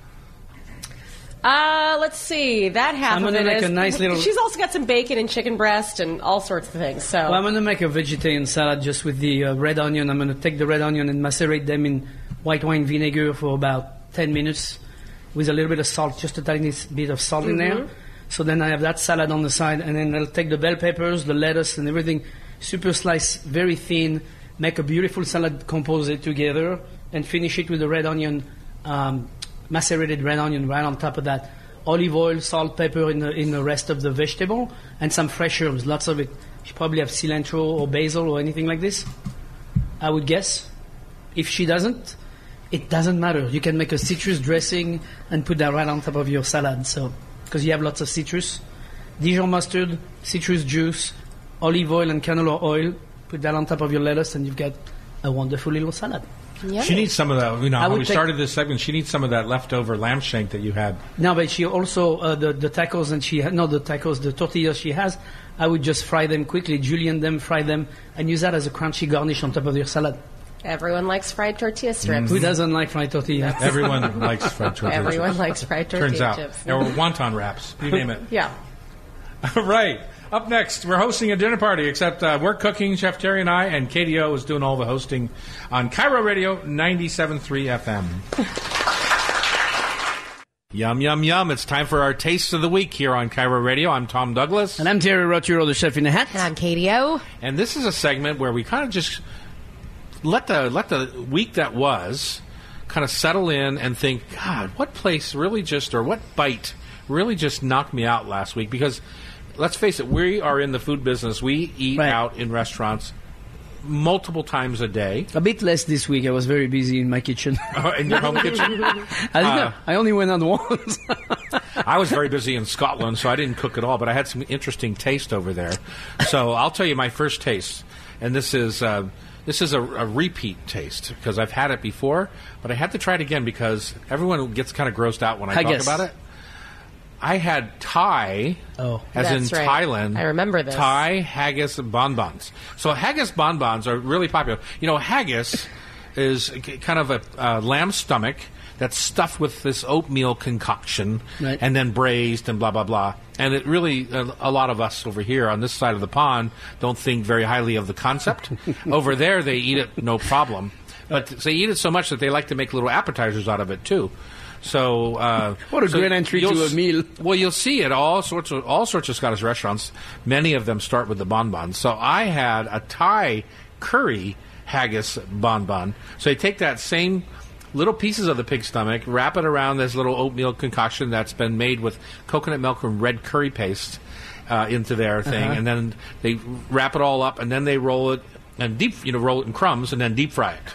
Uh, let's see. That half I'm of gonna it make is. a nice little- She's also got some bacon and chicken breast and all sorts of things. So Well, I'm going to make a vegetarian salad just with the uh, red onion. I'm going to take the red onion and macerate them in white wine vinegar for about ten minutes with a little bit of salt, just a tiny bit of salt in there. So then I have that salad on the side, and then I'll take the bell peppers, the lettuce, and everything, super slice, very thin, make a beautiful salad, compose it together, and finish it with the red onion, um, macerated red onion right on top of that. Olive oil, salt, pepper in the, in the rest of the vegetable, and some fresh herbs, lots of it. She probably have cilantro or basil or anything like this, I would guess. If she doesn't, it doesn't matter. You can make a citrus dressing and put that right on top of your salad. So, because you have lots of citrus. Dijon mustard, citrus juice, olive oil and canola oil. Put that on top of your lettuce and you've got a wonderful little salad. Yummy. She needs some of that. You know, I when would we take- started this segment, she needs some of that leftover lamb shank that you had. No, but she also, uh, the, the tacos and she, ha- no, the tacos, the tortillas she has, I would just fry them quickly, julienne them, fry them, and use that as a crunchy garnish on top of your salad. Everyone likes fried tortilla strips. Who doesn't like fried tortilla? Everyone likes fried tortilla Everyone chips. likes fried tortilla Turns out. chips. Or wonton wraps. You name it. Yeah. All right. Up next, we're hosting a dinner party, except uh, we're cooking, Chef Terry and I, and K D O is doing all the hosting on Cairo Radio ninety-seven point three F M. Yum, yum, yum. It's time for our Taste of the Week here on Cairo Radio. I'm Tom Douglas. And I'm Terry Roturo, the chef in the hat. And I'm K D O. And this is a segment where we kind of just let the let the week that was kind of settle in and think, God, what place really just, or what bite really just knocked me out last week? Because let's face it, we are in the food business. We eat Right. out in restaurants multiple times a day. A bit less this week. I was very busy in my kitchen. Uh, in your home kitchen. I, didn't know. I only went out once. I was very busy in Scotland, so I didn't cook at all, but I had some interesting taste over there. So I'll tell you my first taste, and this is uh, this is a, a repeat taste because I've had it before, but I had to try it again because everyone gets kind of grossed out when I Haggis. talk about it. I had Thai, Oh. as That's in right. Thailand. I remember this. Thai haggis bonbons. So haggis bonbons are really popular. You know, haggis is k- kind of a uh, lamb stomach that's stuffed with this oatmeal concoction Right. and then braised and blah, blah, blah. And it really, a, a lot of us over here on this side of the pond don't think very highly of the concept. Over there, they eat it no problem. But they eat it so much that they like to make little appetizers out of it, too. So uh, What a so great entry you'll to a s- meal. Well, you'll see at all sorts of all sorts of Scottish restaurants. Many of them start with the bonbons. So I had a Thai curry haggis bonbon. So they take that same little pieces of the pig stomach, wrap it around this little oatmeal concoction that's been made with coconut milk and red curry paste uh, into their thing, Uh-huh. and then they wrap it all up, and then they roll it and deep, you know, roll it in crumbs, and then deep fry it.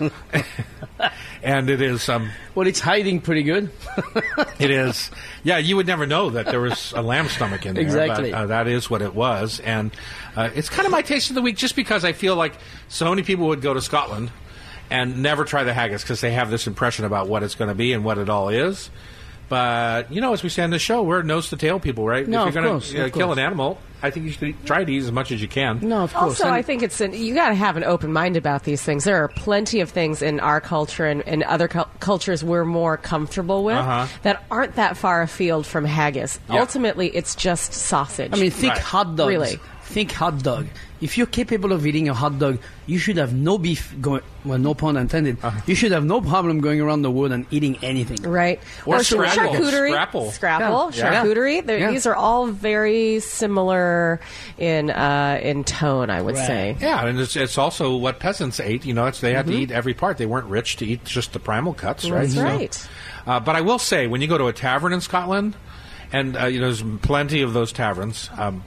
And it is. Um, Well, it's hiding pretty good. It is. Yeah, you would never know that there was a lamb stomach in there. Exactly. But, uh, that is what it was. And uh, it's kind of my taste of the week just because I feel like so many people would go to Scotland and never try the haggis because they have this impression about what it's going to be and what it all is. But, you know, as we say on the show, we're nose-to-tail people, right? No, if of you're going course, to uh, of kill course. an animal, I think you should eat- try to eat as much as you can. No, of course. Also, And- I think it's an, you got to have an open mind about these things. There are plenty of things in our culture and, and other cul- cultures we're more comfortable with Uh-huh. that aren't that far afield from haggis. Yeah. Ultimately, it's just sausage. I mean, think Right. hot dogs. Really. Think hot dog. If you're capable of eating a hot dog, you should have no beef going. Well, no pun intended. Uh-huh. You should have no problem going around the world and eating anything. right? Or sh- scrapple. charcuterie, Scrapple. scrapple, Yeah. Yeah. charcuterie. They're- Yeah. These are all very similar in uh, in tone, I would Right. say. Yeah, and it's, it's also what peasants ate. You know, it's, they had to eat every part. They weren't rich to eat just the primal cuts, right? That's So- right. Uh, but I will say, when you go to a tavern in Scotland, and uh, you know, there's plenty of those taverns, um,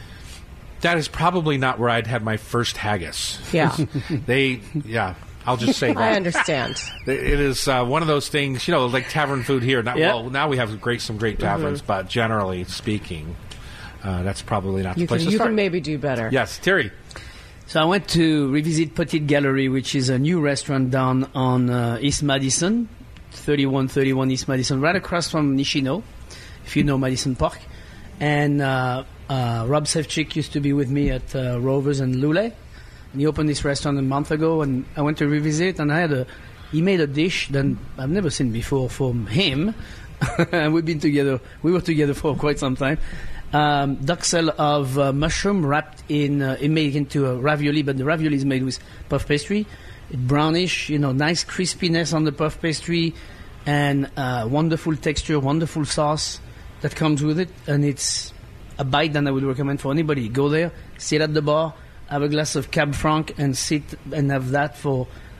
that is probably not where I'd had my first haggis. Yeah, They, yeah, I'll just say I that. understand. It is uh, one of those things, you know, like tavern food here. Not, Yeah. Well, now we have great some great taverns, but generally speaking, uh, that's probably not You the place can to you start. can maybe do better. Yes, Terry. So I went to revisit Petite Gallery, which is a new restaurant down on uh, East Madison, thirty-one thirty-one East Madison, right across from Nishino, if you know Madison Park. And uh, uh, Rob Sevchik used to be with me at uh, Rovers and Lule. And he opened this restaurant a month ago, and I went to revisit, and I had a, he made a dish that I've never seen before from him. And we've been together, we were together for quite some time. Um, duxelle of uh, mushroom wrapped in, uh, it made into a ravioli, but the ravioli is made with puff pastry. Brownish, you know, nice crispiness on the puff pastry, and uh, wonderful texture, wonderful sauce that comes with it, and it's a bite that I would recommend for anybody. Go there, sit at the bar, have a glass of Cab Franc, and sit and have that for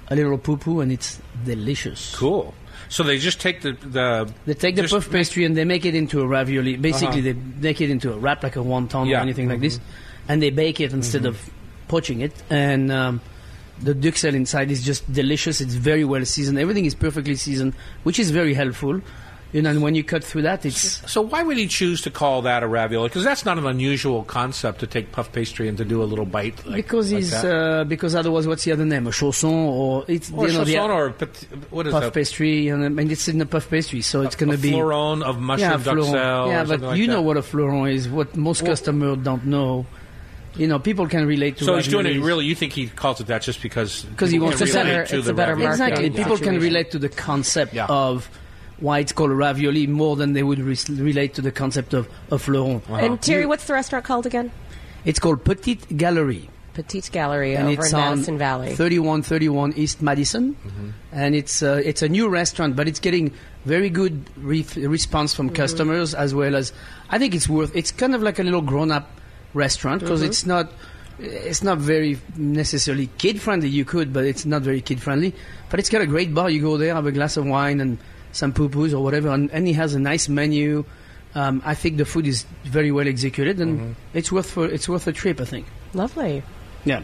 a little poo-poo, and it's delicious. Cool. So they just take the the They take the just puff pastry and they make it into a ravioli. Basically, Uh-huh. they make it into a wrap like a wonton Yeah. or anything like Mhm. this, and they bake it instead Mhm. of poaching it. And um, the duxelles inside is just delicious. It's very well seasoned. Everything is perfectly seasoned, which is very helpful. You know, and when you cut through that, it's So why would he choose to call that a ravioli? Because that's not an unusual concept to take puff pastry and to do a little bite. Like, because like he's that. uh, because otherwise, what's the other name? A chausson or it's or you know, the chausson or pet- what is puff that? pastry, and, um, and it's in the puff pastry, so it's going a to be fleuron of mushroom yeah, fleuron. duxelle. Yeah, or but something like you know that. what a fleuron is. What most Well- customers don't know. You know, people can relate to. So he's doing it raviolis. really. You think he calls it that just because 'Cause he people wants can to sell relate it. to It's the a better ravioli. market. Exactly. Yeah. People can Situation. relate to the concept Yeah. of why it's called a ravioli more than they would re- relate to the concept of a fleuron. Uh-huh. And Terry, what's the restaurant called again? It's called Petite Galerie. Petite Gallery And over it's in on Madison Valley. thirty-one thirty-one East Madison, and it's uh, it's a new restaurant, but it's getting very good re- response from customers as well as I think it's worth. It's kind of like a little grown-up restaurant because it's not it's not very necessarily kid friendly. You could, but it's not very kid friendly. But it's got a great bar. You go there, have a glass of wine and some poo-poos or whatever, and, and he has a nice menu. Um, I think the food is very well executed, and it's worth for it's worth a trip. I think. Lovely. Yeah.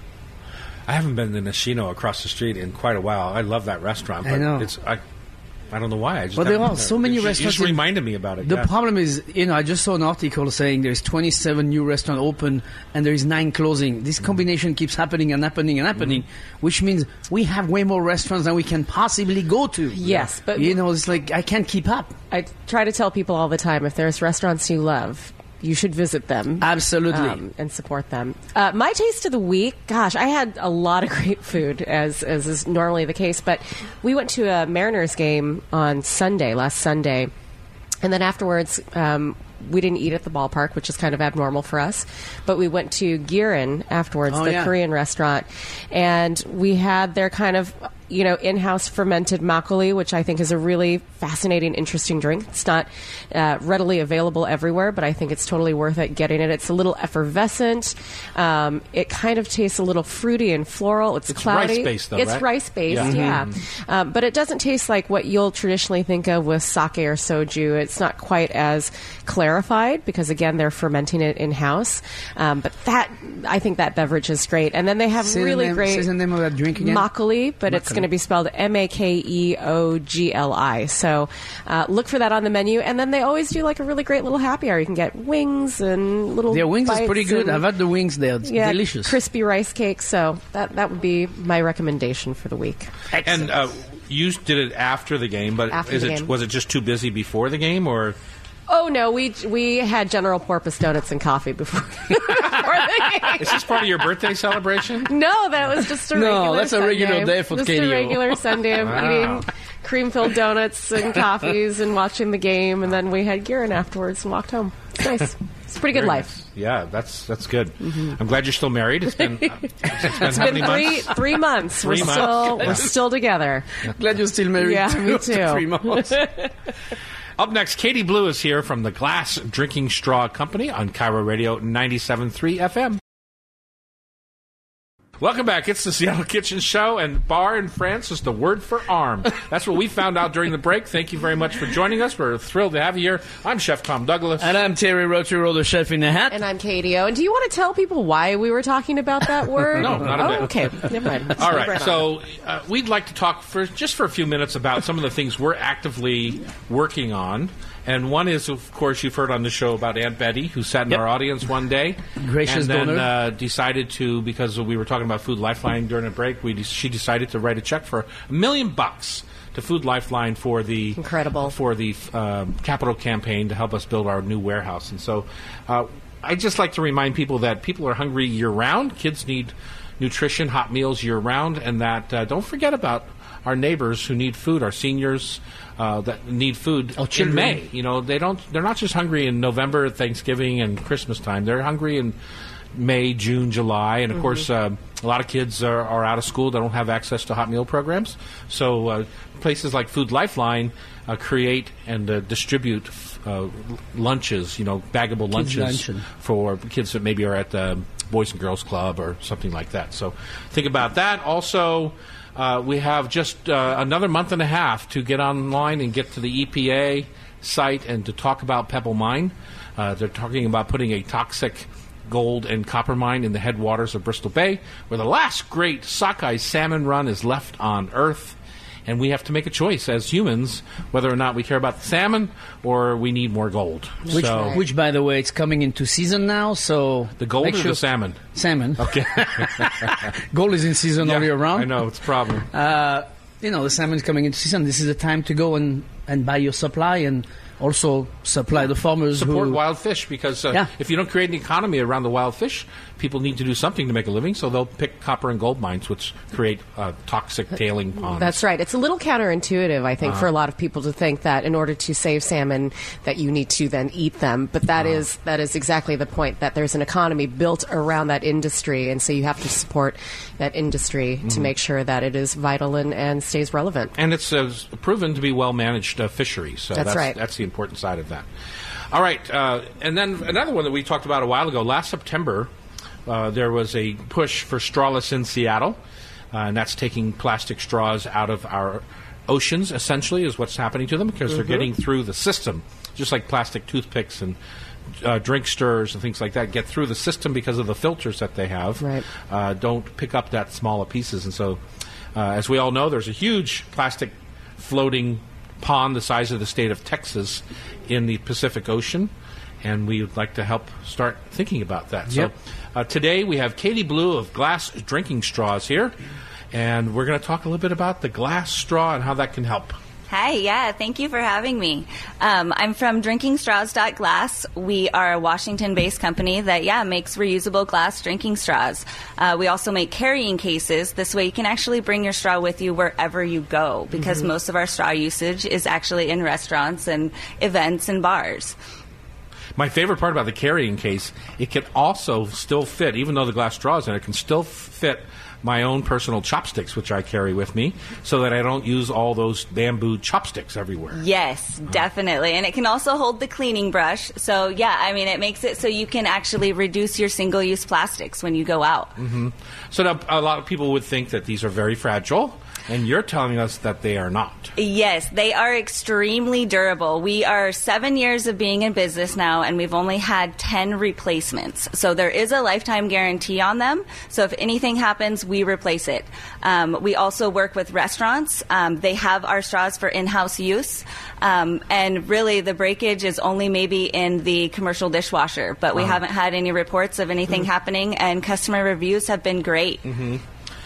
I haven't been to Nishino across the street in quite a while. I love that restaurant. I But know. It's I. I don't know why. I just But there haven't are been so many You just- restaurants You just in- reminded me about it. The yeah. problem is, you know, I just saw an article saying there's twenty-seven new restaurants open and there is nine closing. This combination keeps happening and happening and happening, which means we have way more restaurants than we can possibly go to. Yes, but- you know, it's like I can't keep up. I try to tell people all the time, if there's restaurants you love, you should visit them. Absolutely. Um, and support them. Uh, my taste of the week, gosh, I had a lot of great food, as as is normally the case. But we went to a Mariners game on Sunday, last Sunday, and then afterwards um, we didn't eat at the ballpark, which is kind of abnormal for us. But we went to Girin afterwards, Oh, the yeah. Korean restaurant, and we had their kind of you know in-house fermented makgeolli, which I think is a really fascinating, interesting drink. It's not uh, readily available everywhere, but I think it's totally worth it getting it. It's a little effervescent. Um, it kind of tastes a little fruity and floral. It's, It's cloudy. rice-based, though, It's right? rice-based, Yeah. yeah. Um, but it doesn't taste like what you'll traditionally think of with sake or soju. It's not quite as clarified because, again, they're fermenting it in-house. Um, but that, I think that beverage is great. And then they have Say the really name- great say the name of that drink again? makgeolli, but it's Makgeolli. going to be spelled M A K E O G L I. So uh, look for that on the menu. And then they always do like a really great little happy hour. You can get wings and little Their wings is bites pretty good. and- I've had the wings there. It's yeah, delicious. crispy rice cakes. So that that would be my recommendation for the week. And uh, you did it after the game, but After is the it game. was it just too busy before the game, or Oh no, we we had General Porpoise donuts and coffee before, before the game. is this part of your birthday celebration? No, that was just a No, regular that's a regular Sunday. day for just Katie a O. regular Sunday of Wow. eating cream-filled donuts and coffees and watching the game, and then we had Girin afterwards and walked home. It's nice. It's a pretty good Very life. nice. Yeah, that's that's good. I'm glad you're still married. It's been it's been, It's how been many three months? three months. Three we're months. still we're still together. Glad you're still married. Yeah, to, me to too. three months. Up next, Katie Blue is here from the Glass Drinking Straw Company on Cairo Radio ninety-seven point three F M. Welcome back. It's the Seattle Kitchen Show, and bar in France is the word for arm. That's what we found out during the break. Thank you very much for joining us. We're thrilled to have you here. I'm Chef Tom Douglas. And I'm Terry Rotero, the chef in the hat. And I'm Katie O. And do you want to tell people why we were talking about that word? No, not a oh, bit. Okay, never mind. All Right right, on. so uh, we'd like to talk for just for a few minutes about some of the things we're actively working on. And one is, of course, you've heard on the show about Aunt Betty, who sat in Yep. our audience one day. Gracious and then donor. uh, decided to, because we were talking about Food Lifeline during a break, we de- she decided to write a check for a million bucks to Food Lifeline for the Incredible. for the um, capital campaign to help us build our new warehouse. And so uh, I just like to remind people that people are hungry year-round. Kids need nutrition, hot meals year-round, and that uh, don't forget about our neighbors who need food, our seniors uh, that need food Our in children. May. You know, they don't. They're not just hungry in November, Thanksgiving, and Christmas time. They're hungry in May, June, July, and of course, uh, a lot of kids are, are out of school. They don't have access to hot meal programs. So uh, places like Food Lifeline uh, create and uh, distribute uh, lunches. You know, baggable lunches luncheon. for kids that maybe are at the Boys and Girls Club or something like that. So think about that. Also. Uh, we have just uh, another month and a half to get online and get to the E P A site and to talk about Pebble Mine. Uh, they're talking about putting a toxic gold and copper mine in the headwaters of Bristol Bay, where the last great sockeye salmon run is left on Earth. And we have to make a choice as humans whether or not we care about the salmon or we need more gold. Which, so, which, by the way, it's coming into season now. So the gold make or sure the salmon? Salmon. Okay. Gold is in season Yeah, all year round. I know, it's a problem. Uh, you know, the salmon is coming into season. This is the time to go and, and buy your supply and also supply the farmers Support who... wild fish, because uh, Yeah. if you don't create an economy around the wild fish, people need to do something to make a living, so they'll pick copper and gold mines, which create uh, toxic tailing ponds. That's right. It's a little counterintuitive, I think, uh-huh. for a lot of people to think that in order to save salmon, that you need to then eat them. But that uh-huh. is that is exactly the point, that there's an economy built around that industry, and so you have to support that industry mm-hmm. to make sure that it is vital and, and stays relevant. And it's uh, proven to be well-managed uh, fishery, so that's, that's, right. that's the important side of that. All right, uh, and then another one that we talked about a while ago, last September, Uh, there was a push for strawless in Seattle, uh, and that's taking plastic straws out of our oceans, essentially, is what's happening to them, because mm-hmm. they're getting through the system, just like plastic toothpicks and uh, drink stirrers and things like that get through the system because of the filters that they have. Right. Uh, don't pick up that smaller pieces. And so, uh, as we all know, there's a huge plastic floating pond the size of the state of Texas in the Pacific Ocean, and we would like to help start thinking about that. Yep. So uh, today we have Katie Blue of Glass Drinking Straws here, and we're going to talk a little bit about the glass straw and how that can help. Hi, yeah, thank you for having me. Um, I'm from drinking straws dot glass. We are a Washington-based company that, yeah, makes reusable glass drinking straws. Uh, we also make carrying cases. This way you can actually bring your straw with you wherever you go, because mm-hmm. most of our straw usage is actually in restaurants and events and bars. My favorite part about the carrying case, it can also still fit, even though the glass straw is in it, it can still fit my own personal chopsticks, which I carry with me, so that I don't use all those bamboo chopsticks everywhere. Yes, definitely. And it can also hold the cleaning brush. So, yeah, I mean, it makes it so you can actually reduce your single-use plastics when you go out. Mm-hmm. So now, a lot of people would think that these are very fragile, and you're telling us that they are not. Yes, they are extremely durable. We are seven years of being in business now, and we've only had ten replacements. So there is a lifetime guarantee on them. So if anything happens, we replace it. Um, we also work with restaurants. Um, they have our straws for in-house use. Um, and really, the breakage is only maybe in the commercial dishwasher. But we uh-huh. haven't had any reports of anything mm-hmm. happening, and customer reviews have been great. Mm-hmm.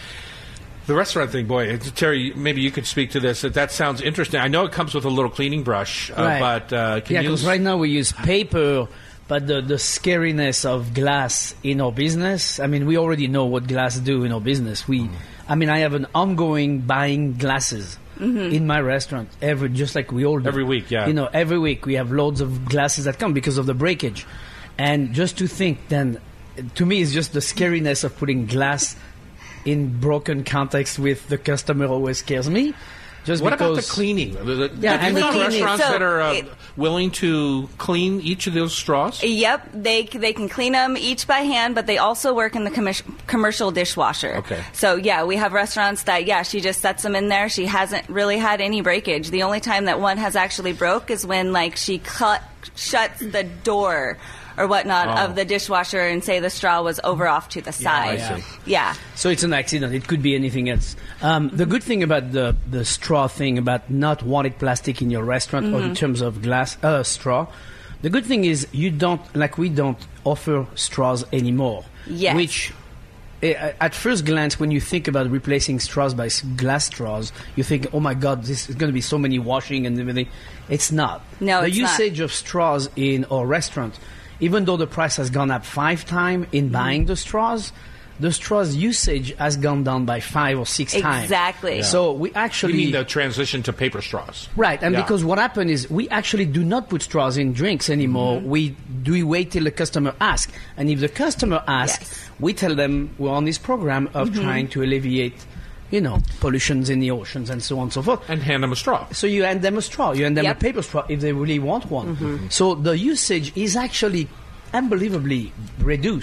The restaurant thing, boy, Terry, maybe you could speak to this. That sounds interesting. I know it comes with a little cleaning brush, uh, right. but uh, can yeah, you... because right now we use paper, but the, the scariness of glass in our business, I mean, we already know what glass do in our business. We, mm. I mean, I have an ongoing buying glasses mm-hmm. in my restaurant, every just like we all do. Every week, yeah. You know, every week we have loads of glasses that come because of the breakage. And just to think then, to me, it's just the scariness of putting glass in broken context with the customer always scares me. Just what because about the cleaning? The, the, yeah, have and you the found cleaning. restaurants So that are uh, it, willing to clean each of those straws? Yep, they they can clean them each by hand, but they also work in the commis- commercial dishwasher. Okay. So yeah, we have restaurants that yeah, she just sets them in there. She hasn't really had any breakage. The only time that one has actually broke is when like she cut shuts the door or whatnot oh. of the dishwasher and say the straw was over off to the side. Yeah, I see. Yeah. So it's an accident. It could be anything else. Um, the good thing about the, the straw thing, about not wanting plastic in your restaurant mm-hmm. or in terms of glass uh, straw, the good thing is you don't, like we don't offer straws anymore. Yes. Which, uh, at first glance, when you think about replacing straws by glass straws, you think, oh my God, this is going to be so many washing and everything. It's not. No, the it's usage not. of straws in our restaurant, even though the price has gone up five times in buying the straws, the straws usage has gone down by five or six times. Exactly. Yeah. So we actually... You mean the transition to paper straws. Right, and yeah. because what happened is we actually do not put straws in drinks anymore. Mm-hmm. We do we wait till the customer asks. And if the customer asks, yes. we tell them we're on this program of mm-hmm. trying to alleviate, you know, pollutions in the oceans and so on and so forth. And hand them a straw. So you hand them a straw. You hand them yep. a paper straw if they really want one. Mm-hmm. So the usage is actually unbelievably reduced.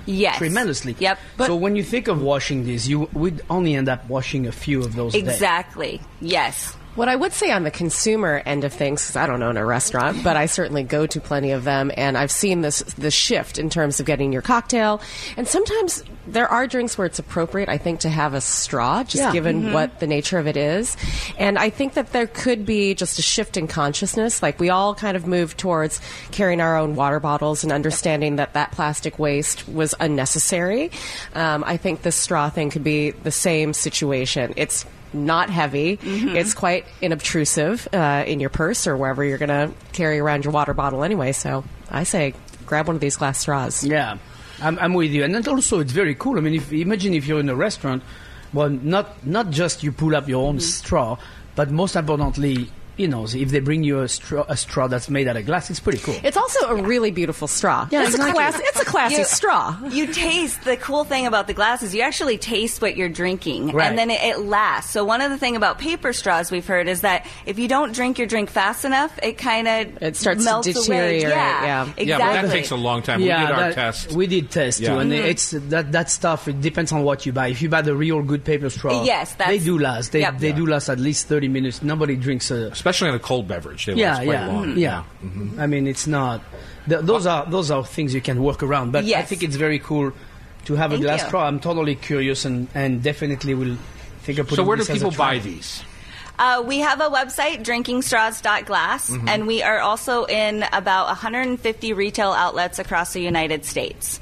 Yes. tremendously. Yep. But so when you think of washing these, you would only end up washing a few of those. Exactly. Yes. What I would say on the consumer end of things, 'cause I don't own a restaurant, but I certainly go to plenty of them, and I've seen this the shift in terms of getting your cocktail. And sometimes there are drinks where it's appropriate, I think, to have a straw, just Yeah. given Mm-hmm. what the nature of it is. And I think that there could be just a shift in consciousness. Like, we all kind of moved towards carrying our own water bottles and understanding that that plastic waste was unnecessary. Um, I think the straw thing could be the same situation. It's not heavy. Mm-hmm. It's quite inobtrusive uh, in your purse or wherever you're going to carry around your water bottle anyway. So I say grab one of these glass straws. Yeah, I'm, I'm with you. And then also, it's very cool. I mean, if, imagine if you're in a restaurant, well, not not just you pull up your own straw, but most importantly, you know, if they bring you a straw, a straw that's made out of glass, it's pretty cool. It's also a really beautiful straw. Yeah, it's, exactly. a class, it's a classy You- straw. You taste, the cool thing about the glass is you actually taste what you're drinking, Right. and then it, it lasts. So one of the thing about paper straws we've heard is that if you don't drink your drink fast enough, it kind of It starts to melts deteriorate, away. Yeah, yeah. exactly. Yeah, but that takes a long time. yeah, we did our that- test. We did test Yeah. too, and Mm-hmm. it's that that stuff. It depends on what you buy. If you buy the real good paper straw, Yes, they that's- do last. They Yep. they Yeah. do last at least thirty minutes. Nobody drinks a Especially in a cold beverage. They yeah, last quite yeah, long. yeah. I mean, it's not. Th- those are those are things you can work around. But I Yes. think it's very cool to have Thank a glass you. straw. I'm totally curious and, and definitely will think of So putting where do this as a people try. buy these? Uh, we have a website, drinking straws dot glass, Mm-hmm. and we are also in about one hundred fifty retail outlets across the United States.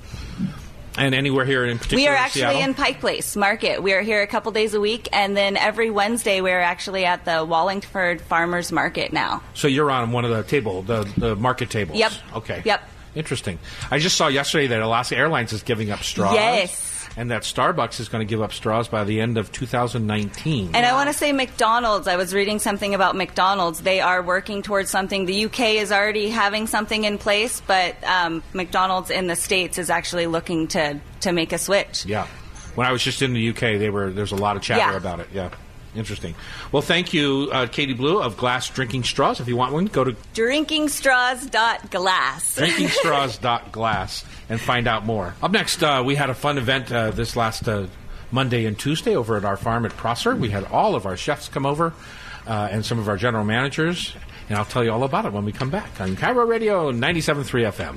And anywhere here in particular We are in actually Seattle? in Pike Place Market. We are here a couple days a week, and then every Wednesday we're actually at the Wallingford Farmers Market now. So you're on one of the table, the, the market tables. Yep. Okay. Yep. Interesting. I just saw yesterday that Alaska Airlines is giving up straws. Yes. And that Starbucks is going to give up straws by the end of two thousand nineteen. And I want to say McDonald's. I was reading something about McDonald's. They are working towards something. The U K is already having something in place, but um, McDonald's in the States is actually looking to, to make a switch. Yeah. When I was just in the U K, they were there's a lot of chatter Yeah. about it. Yeah. Interesting. Well, thank you, uh, Katie Blue of Glass Drinking Straws. If you want one, go to drinking straws dot glass. drinking straws dot glass and find out more. Up next, uh, we had a fun event uh, this last uh, Monday and Tuesday over at our farm at Prosser. We had all of our chefs come over uh, and some of our general managers, and I'll tell you all about it when we come back on Cairo Radio ninety-seven point three F M.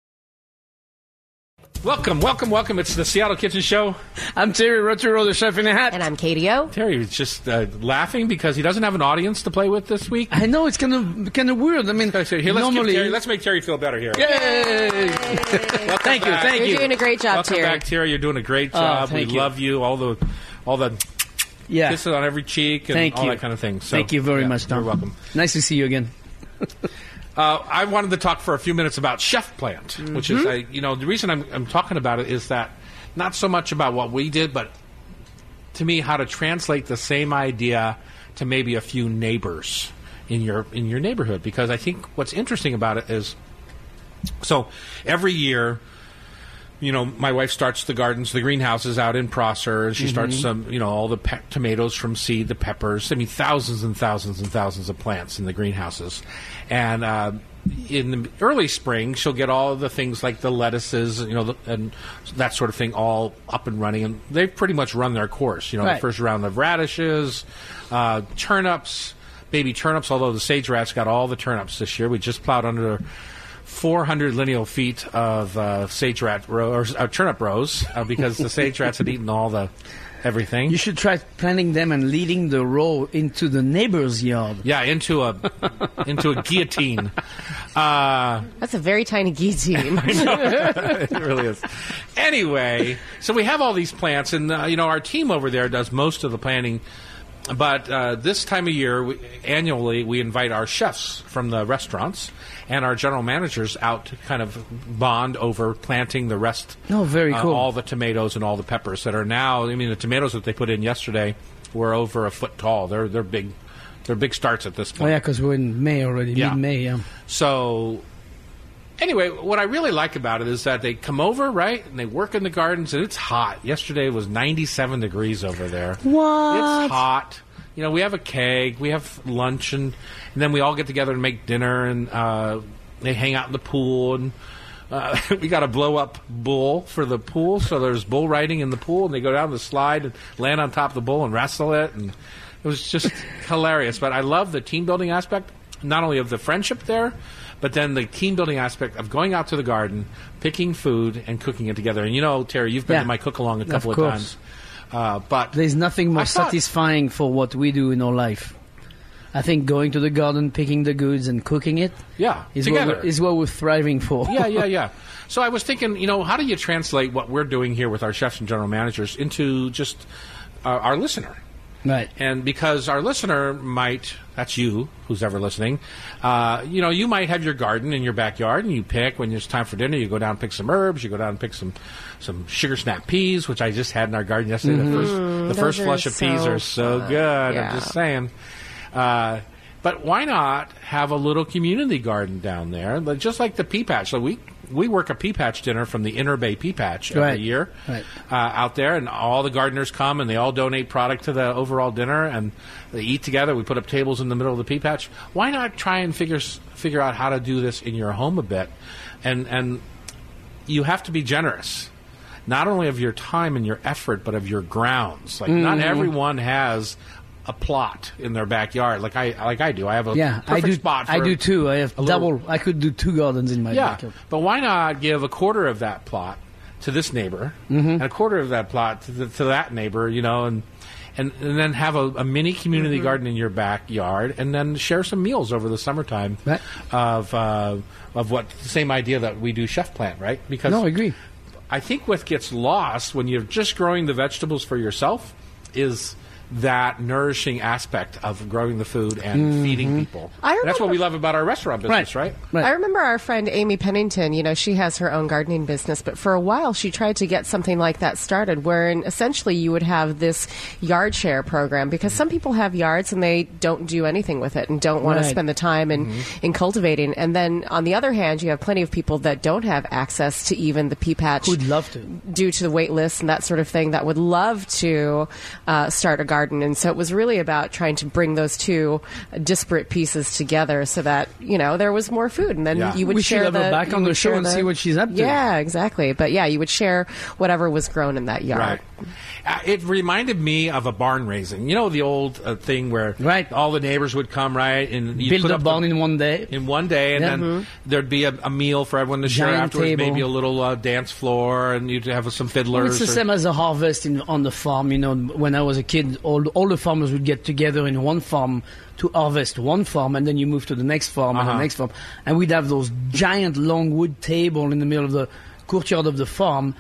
Welcome, welcome, welcome. It's the Seattle Kitchen Show. I'm Terry Roturo, the chef in a hat. And I'm Katie O. Terry is just uh, laughing because he doesn't have an audience to play with this week. I know it's kind of kind of weird. I mean, Here, let's, give normally, Terry, let's make Terry feel better here. yay! Thank you, back. thank You're you. doing a great job, Welcome Terry. back, Terry. You're doing a great Oh, job. we thank you. love you. All the, all the Yeah, kisses on every cheek and Thank all you. that kind of thing. So, thank you very yeah, much, Tom. You're welcome. Nice to see you again. Uh, I wanted to talk for a few minutes about Chef Plant, which is, a, you know, the reason I'm, I'm talking about it is that not so much about what we did, but to me, how to translate the same idea to maybe a few neighbors in your in your neighborhood. Because I think what's interesting about it is, so every year, you know, my wife starts the gardens, the greenhouses out in Prosser, and she starts some, you know, all the pe- tomatoes from seed, the peppers. I mean, thousands and thousands and thousands of plants in the greenhouses. And uh, in the early spring, she'll get all the things like the lettuces, you know, the, and that sort of thing all up and running. And they've pretty much run their course. You know, Right. the first round of radishes, uh, turnips, baby turnips, although the sage rats got all the turnips this year. We just plowed under four hundred lineal feet of uh, sage rat row, or uh, turnip rows uh, because the sage rats had eaten all the everything. You should try planting them and leading the row into the neighbor's yard. Yeah, into a into a guillotine. Uh, That's a very tiny guillotine. it really is. Anyway, so we have all these plants, and uh, you know our team over there does most of the planting. But uh, this time of year, we, annually, we invite our chefs from the restaurants and our general managers out to kind of bond over planting the rest. Oh, very uh, cool. all the tomatoes and all the peppers that are now. I mean, the tomatoes that they put in yesterday were over a foot tall. They're they're big. They're big starts at this Oh point. yeah, because we're in May already, Yeah. mid-May. Yeah. So, anyway, what I really like about it is that they come over, right, and they work in the gardens, and it's hot. Yesterday was ninety-seven degrees over there. What? It's hot. You know, we have a keg, we have lunch, and, and then we all get together and make dinner, and uh, they hang out in the pool, and Uh, we got a blow-up bull for the pool, so there's bull riding in the pool, and they go down the slide and land on top of the bull and wrestle it, and it was just hilarious. But I love the team-building aspect, not only of the friendship there, but then the team-building aspect of going out to the garden, picking food, and cooking it together. And you know, Terry, you've been Yeah. to my cook-along a couple Of of, course. times. Uh, but There's nothing more I thought- satisfying for what we do in our life. I think going to the garden, picking the goods, and cooking it Yeah, is together. what, we're, is what we're thriving for. yeah, yeah, yeah. So I was thinking, you know, how do you translate what we're doing here with our chefs and general managers into just uh, our listener? Right. And because our listener might, that's you, who's ever listening, uh, you know, you might have your garden in your backyard, and you pick, when it's time for dinner, you go down and pick some herbs, you go down and pick some, some sugar snap peas, which I just had in our garden yesterday. The first, the those first are flush of peas so are so fun. good. Yeah. I'm just saying. Uh, but why not have a little community garden down there, like- just like the Pea Patch? So we we work a Pea Patch dinner from the Inner Bay Pea Patch every Right. year Right. uh, out there, and all the gardeners come and they all donate product to the overall dinner, and they eat together. We put up tables in the middle of the Pea Patch. Why not try and figure s- figure out how to do this in your home a bit? And and you have to be generous, not only of your time and your effort, but of your grounds. Like not Mm-hmm. everyone has a plot in their backyard, like I like I do. I have a Yeah, I perfect do. spot. For I do too. I have a little- double. I could do two gardens in my yeah, backyard. but why not give a quarter of that plot to this neighbor Mm-hmm. and a quarter of that plot to, the, to that neighbor, you know, and and, and then have a, a mini community Mm-hmm. garden in your backyard, and then share some meals over the summertime Right. of uh, of what the same idea that we do Chef Plant, right? Because No, I agree. I think what gets lost when you're just growing the vegetables for yourself is that nourishing aspect of growing the food and feeding people. I And that's what remember- we love about our restaurant business, right? Right. I remember our friend Amy Pennington, you know, she has her own gardening business, but for a while she tried to get something like that started, wherein essentially you would have this yard share program, because some people have yards and they don't do anything with it and don't want Right. to spend the time in, in cultivating. And then on the other hand, you have plenty of people that don't have access to even the pea patch Who'd love to. due to the wait lists and that sort of thing that would love to uh, start a garden. And so it was really about trying to bring those two disparate pieces together so that, you know, there was more food. And then Yeah. you would We share should have the, her back you on the would show share and the- see what she's up to. Yeah, exactly. But yeah, you would share whatever was grown in that yard. Right. Uh, it reminded me of a barn raising. You know the old uh, thing where Right. all the neighbors would come, right, and you'd Build put a up barn the, in one day. in one day, and Yeah. then there'd be a, a meal for everyone to share Giant afterwards. table. Maybe a little uh, dance floor, and you'd have some Well, fiddlers. it's the or- same as a harvest in, on the farm. You know, when I was a kid, all all the farmers would get together in one farm to harvest one farm, and then you move to the next farm and Uh-huh. the next farm, and we'd have those giant long wood table in the middle of the courtyard of the farm.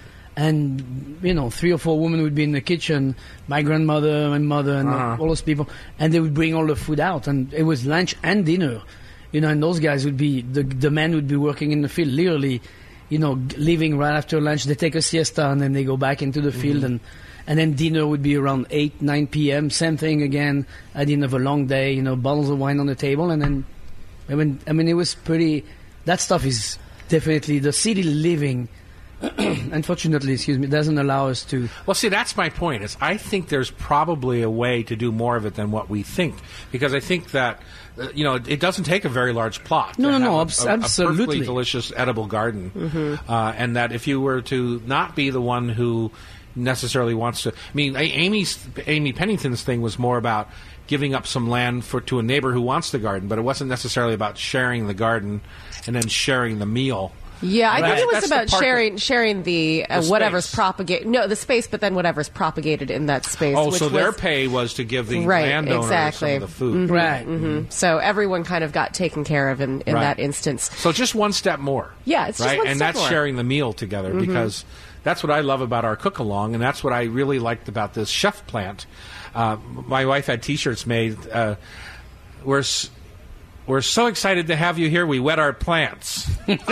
And you know, three or four women would be in the kitchen. My grandmother, my mother, and Uh-huh. all those people, and they would bring all the food out, and it was lunch and dinner. You know, and those guys would be the the men would be working in the field, literally, you know, g- leaving right after lunch. They take a siesta and then they go back into the field, Mm-hmm. and and then dinner would be around eight nine p.m. Same thing again at the end of a long day. You know, bottles of wine on the table, and then I mean, I mean, it was pretty. That stuff is definitely the city living. Unfortunately, excuse me, doesn't allow us to. Well, see, that's my point. Is I think there's probably a way to do more of it than what we think, because I think that uh, you know it doesn't take a very large plot. No, to no, have no, a- abs- a, a absolutely. perfectly delicious edible garden, uh, and that if you were to not be the one who necessarily wants to, I mean, A- Amy's Amy Pennington's thing was more about giving up some land for to a neighbor who wants the garden, but it wasn't necessarily about sharing the garden and then sharing the meal. Yeah, I Right. think it was That's the about part that- sharing sharing the, uh, The whatever's space. propagated. No, the space, but then whatever's propagated in that space. Oh, which so their was- pay was to give the Right, landowner exactly. some of the food. Right. Mhm. So everyone kind of got taken care of in, in Right. that instance. So just one step more. Yeah, it's just right, one and step that's more. sharing the meal together, because that's what I love about our cook along, and that's what I really liked about this chef plant. Uh, my wife had T-shirts made. Uh, we're s- we're so excited to have you here. We wet our plants.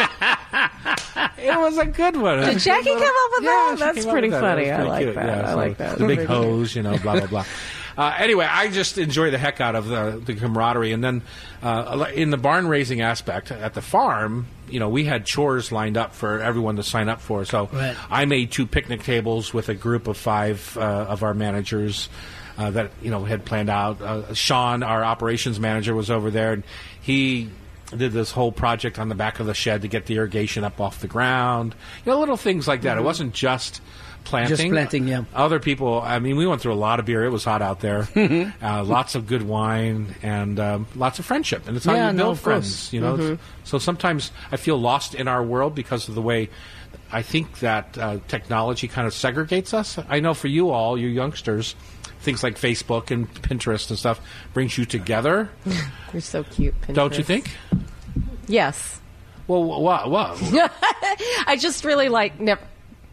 It was a good one. Did Jackie come up with Yeah, that? she That's came up pretty with that. funny. That was I pretty like cute. that. Yeah, I so like that. The big Very cute. hose, you know, blah blah blah. Uh, anyway, I just enjoy the heck out of the, the camaraderie, and then uh, in the barn raising aspect at the farm, you know, we had chores lined up for everyone to sign up for. So Right. I made two picnic tables with a group of five uh, of our managers uh, that you know had planned out. Uh, Sean, our operations manager, was over there, and he did this whole project on the back of the shed to get the irrigation up off the ground. You know, little things like that. Mm-hmm. It wasn't just planting. Just planting, yeah. Other people, I mean, we went through a lot of beer. It was hot out there. uh, lots of good wine and um, lots of friendship. And it's how yeah, you build no, friends, you know. Mm-hmm. So sometimes I feel lost in our world because of the way I think that uh, technology kind of segregates us. I know for you all, you youngsters, things like Facebook and Pinterest and stuff brings you together. You're so cute, Pinterest. Don't you think? Yes. Well, what? What? I just really like never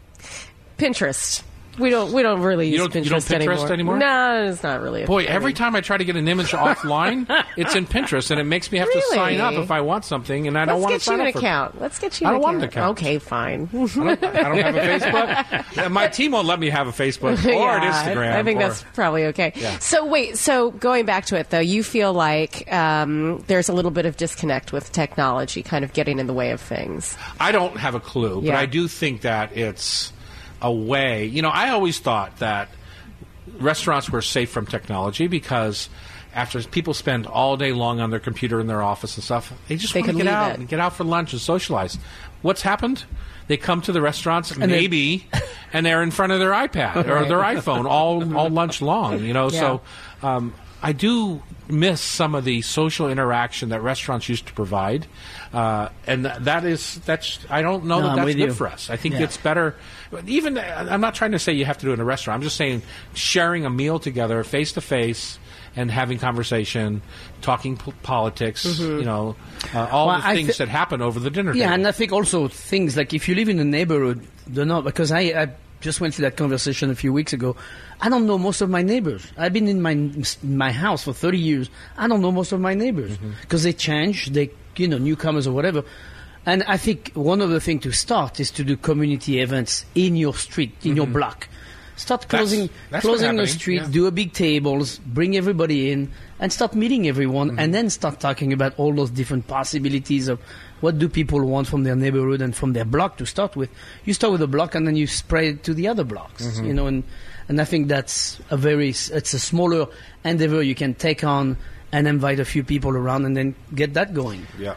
Pinterest. We don't. We don't really use you don't, Pinterest, you don't Pinterest anymore. anymore? No, it's not really. A Boy, thing. every time I try to get an image offline, it's in Pinterest, and it makes me have Really? to sign up if I want something, and I Let's don't want get to sign you an up for account. Let's get you. I an don't want an account. account. Okay, fine. I don't, I don't have a Facebook. My team won't let me have a Facebook or yeah, an Instagram. I, I think or, that's probably okay. Yeah. So wait. So going back to it though, you feel like um, there's a little bit of disconnect with technology, kind of getting in the way of things. I don't have a clue, Yeah. but I do think that it's a way. You know, I always thought that restaurants were safe from technology because after people spend all day long on their computer in their office and stuff, they just They want to can get leave out it. and get out for lunch and socialize. What's happened? They come to the restaurants, they- maybe, and they're in front of their iPad or their iPhone all all lunch long. You know, Yeah. so um, I do miss some of the social interaction that restaurants used to provide, uh, and th- that is that's I don't know No, that I'm that's with good you. for us. I think Yeah. it's better. Even I'm not trying to say you have to do it in a restaurant. I'm just saying sharing a meal together, face to face, and having conversation, talking p- politics. You know, uh, all Well, the I things thi- that happen over the dinner Yeah, table. and I think also things like if you live in a neighborhood, don't know because I, I just went through that conversation a few weeks ago. I don't know most of my neighbors. I've been in my in my house for thirty years. I don't know most of my neighbors because they change. They you know newcomers or whatever. And I think one of the things to start is to do community events in your street, in your block. Start That's- closing that's closing what's the happening, street, yeah. do a big tables, bring everybody in, and start meeting everyone, and then start talking about all those different possibilities of what do people want from their neighborhood and from their block to start with. You start with a block, and then you spread it to the other blocks, you know, and and I think that's a very s- it's a smaller endeavor you can take on and invite a few people around, and then get that going. Yeah.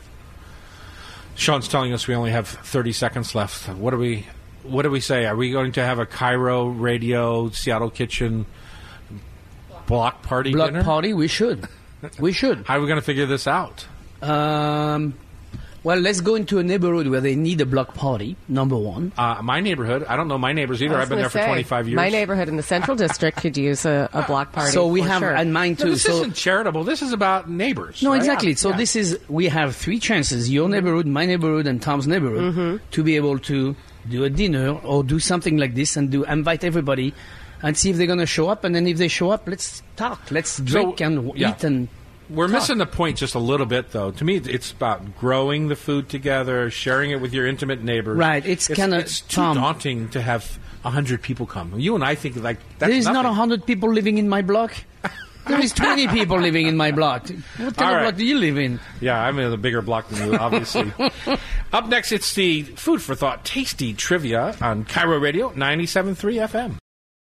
Sean's telling us we only have thirty seconds left. What do we what do we say? Are we going to have a Cairo Radio Seattle Kitchen block party Block dinner? party, we should, we should. How are we going to figure this out? Um, well, let's go into a neighborhood where they need a block party. Number one. Uh, my neighborhood, I don't know my neighbors either. I was I've been gonna there for say, twenty-five years. My neighborhood in the Central District could use a, a block party. So we for have, sure. and mine No, too. this so isn't charitable. This is about neighbors. no, right? exactly. Yeah. So Yeah. this is we have three chances: your neighborhood, my neighborhood, and Tom's neighborhood, Mm-hmm. to be able to do a dinner or do something like this and do invite everybody and see if they're going to show up. And then if they show up, let's talk, let's drink and yeah. eat and. We're talk. missing the point just a little bit, though. To me, it's about growing the food together, sharing it with your intimate neighbors. Right, it's kinda- it's too Tom- daunting to have a hundred people come. You and I think like that's There is not nothing. a hundred people living in my block. There is twenty people living in my block. What kind All of right. block do you live in? Yeah, I'm in a bigger block than you, obviously. Up next, it's the Food for Thought Tasty Trivia on Cairo Radio ninety-seven point three F M.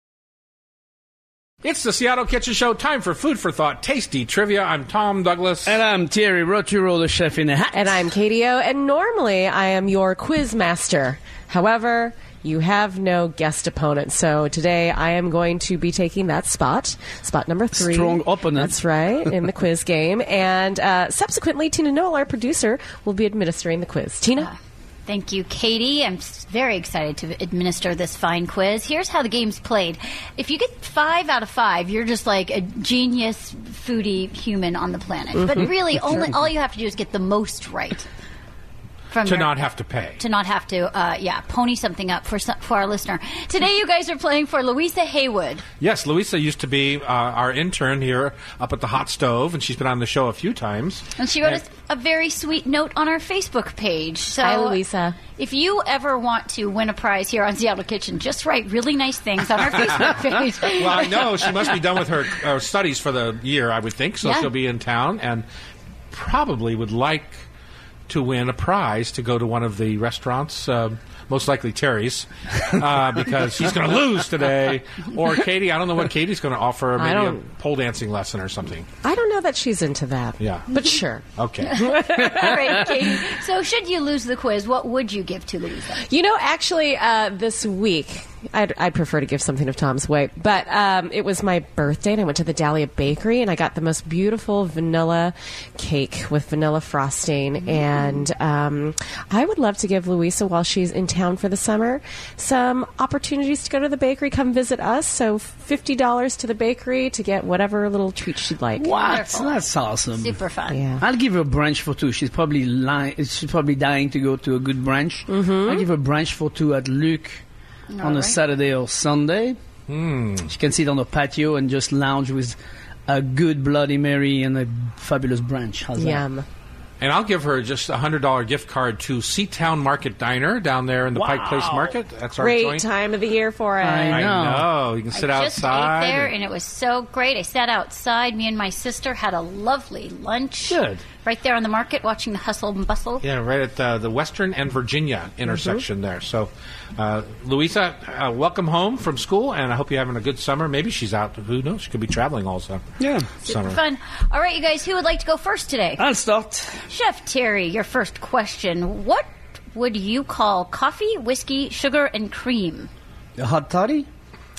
It's the Seattle Kitchen Show. Time for Food for Thought Tasty Trivia. I'm Tom Douglas. And I'm Thierry Roturo, the chef in a hat. And I'm Katie O, and normally I am your quiz master. However, you have no guest opponent, so today I am going to be taking that spot, spot number three. Strong opponent. That's right, in the quiz game. And uh, subsequently, Tina Noel, our producer, will be administering the quiz. Tina? Thank you, Katie. I'm s- very excited to administer this fine quiz. Here's how the game's played. If you get five out of five, you're just like a genius foodie human on the planet. But really, only all you have to do is get the most right. From to your- not have to pay. to not have to, uh, yeah, pony something up for some, for our listener. Today, you guys are playing for Louisa Haywood. Yes, Louisa used to be uh, our intern here up at the hot stove, and she's been on the show a few times. And she wrote us a very sweet note on our Facebook page. So, Hi, Louisa. If you ever want to win a prize here on Seattle Kitchen, just write really nice things on our Facebook page. Well, I know she must be done with her uh, studies for the year, I would think, so Yeah. she'll be in town and probably would like to win a prize to go to one of the restaurants, uh, most likely Terry's, uh, because she's going to lose today. Or Katie, I don't know what Katie's going to offer, maybe a pole dancing lesson or something. I don't know that she's into that. Yeah. But sure. Okay. All right, Katie. So should you lose the quiz, what would you give to Louisa? You know, actually, uh, this week, I'd, I'd prefer to give something of Tom's weight, but um, it was my birthday, and I went to the Dahlia Bakery, and I got the most beautiful vanilla cake with vanilla frosting, mm. and um, I would love to give Louisa, while she's in town for the summer, some opportunities to go to the bakery, come visit us, so fifty dollars to the bakery to get whatever little treat she'd like. What? Wonderful. That's awesome. Super fun. Yeah. I'll give her a brunch for two. She's probably li- she's probably dying to go to a good brunch. Mm-hmm. I'll give her a brunch for two at Luc on All a right. Saturday or Sunday. Mm. She can sit on the patio and just lounge with a good Bloody Mary and a fabulous brunch. How's that? Yum. And I'll give her just a one hundred dollars gift card to Seatown Market Diner down there in the Wow. Pike Place Market. That's our Great joint. time of the year for it. I I know. know. You can sit I just outside. ate there, and- and it was so great. I sat outside. Me and my sister had a lovely lunch. Good. Right there on the market, watching the hustle and bustle. Yeah, right at uh, the Western and Virginia intersection there. So, uh, Louisa, uh, welcome home from school, and I hope you're having a good summer. Maybe she's out. Who knows? She could be traveling all summer. Yeah. Super fun. All right, you guys, who would like to go first today? I'll start. Chef Terry, your first question. What would you call coffee, whiskey, sugar, and cream? A hot toddy?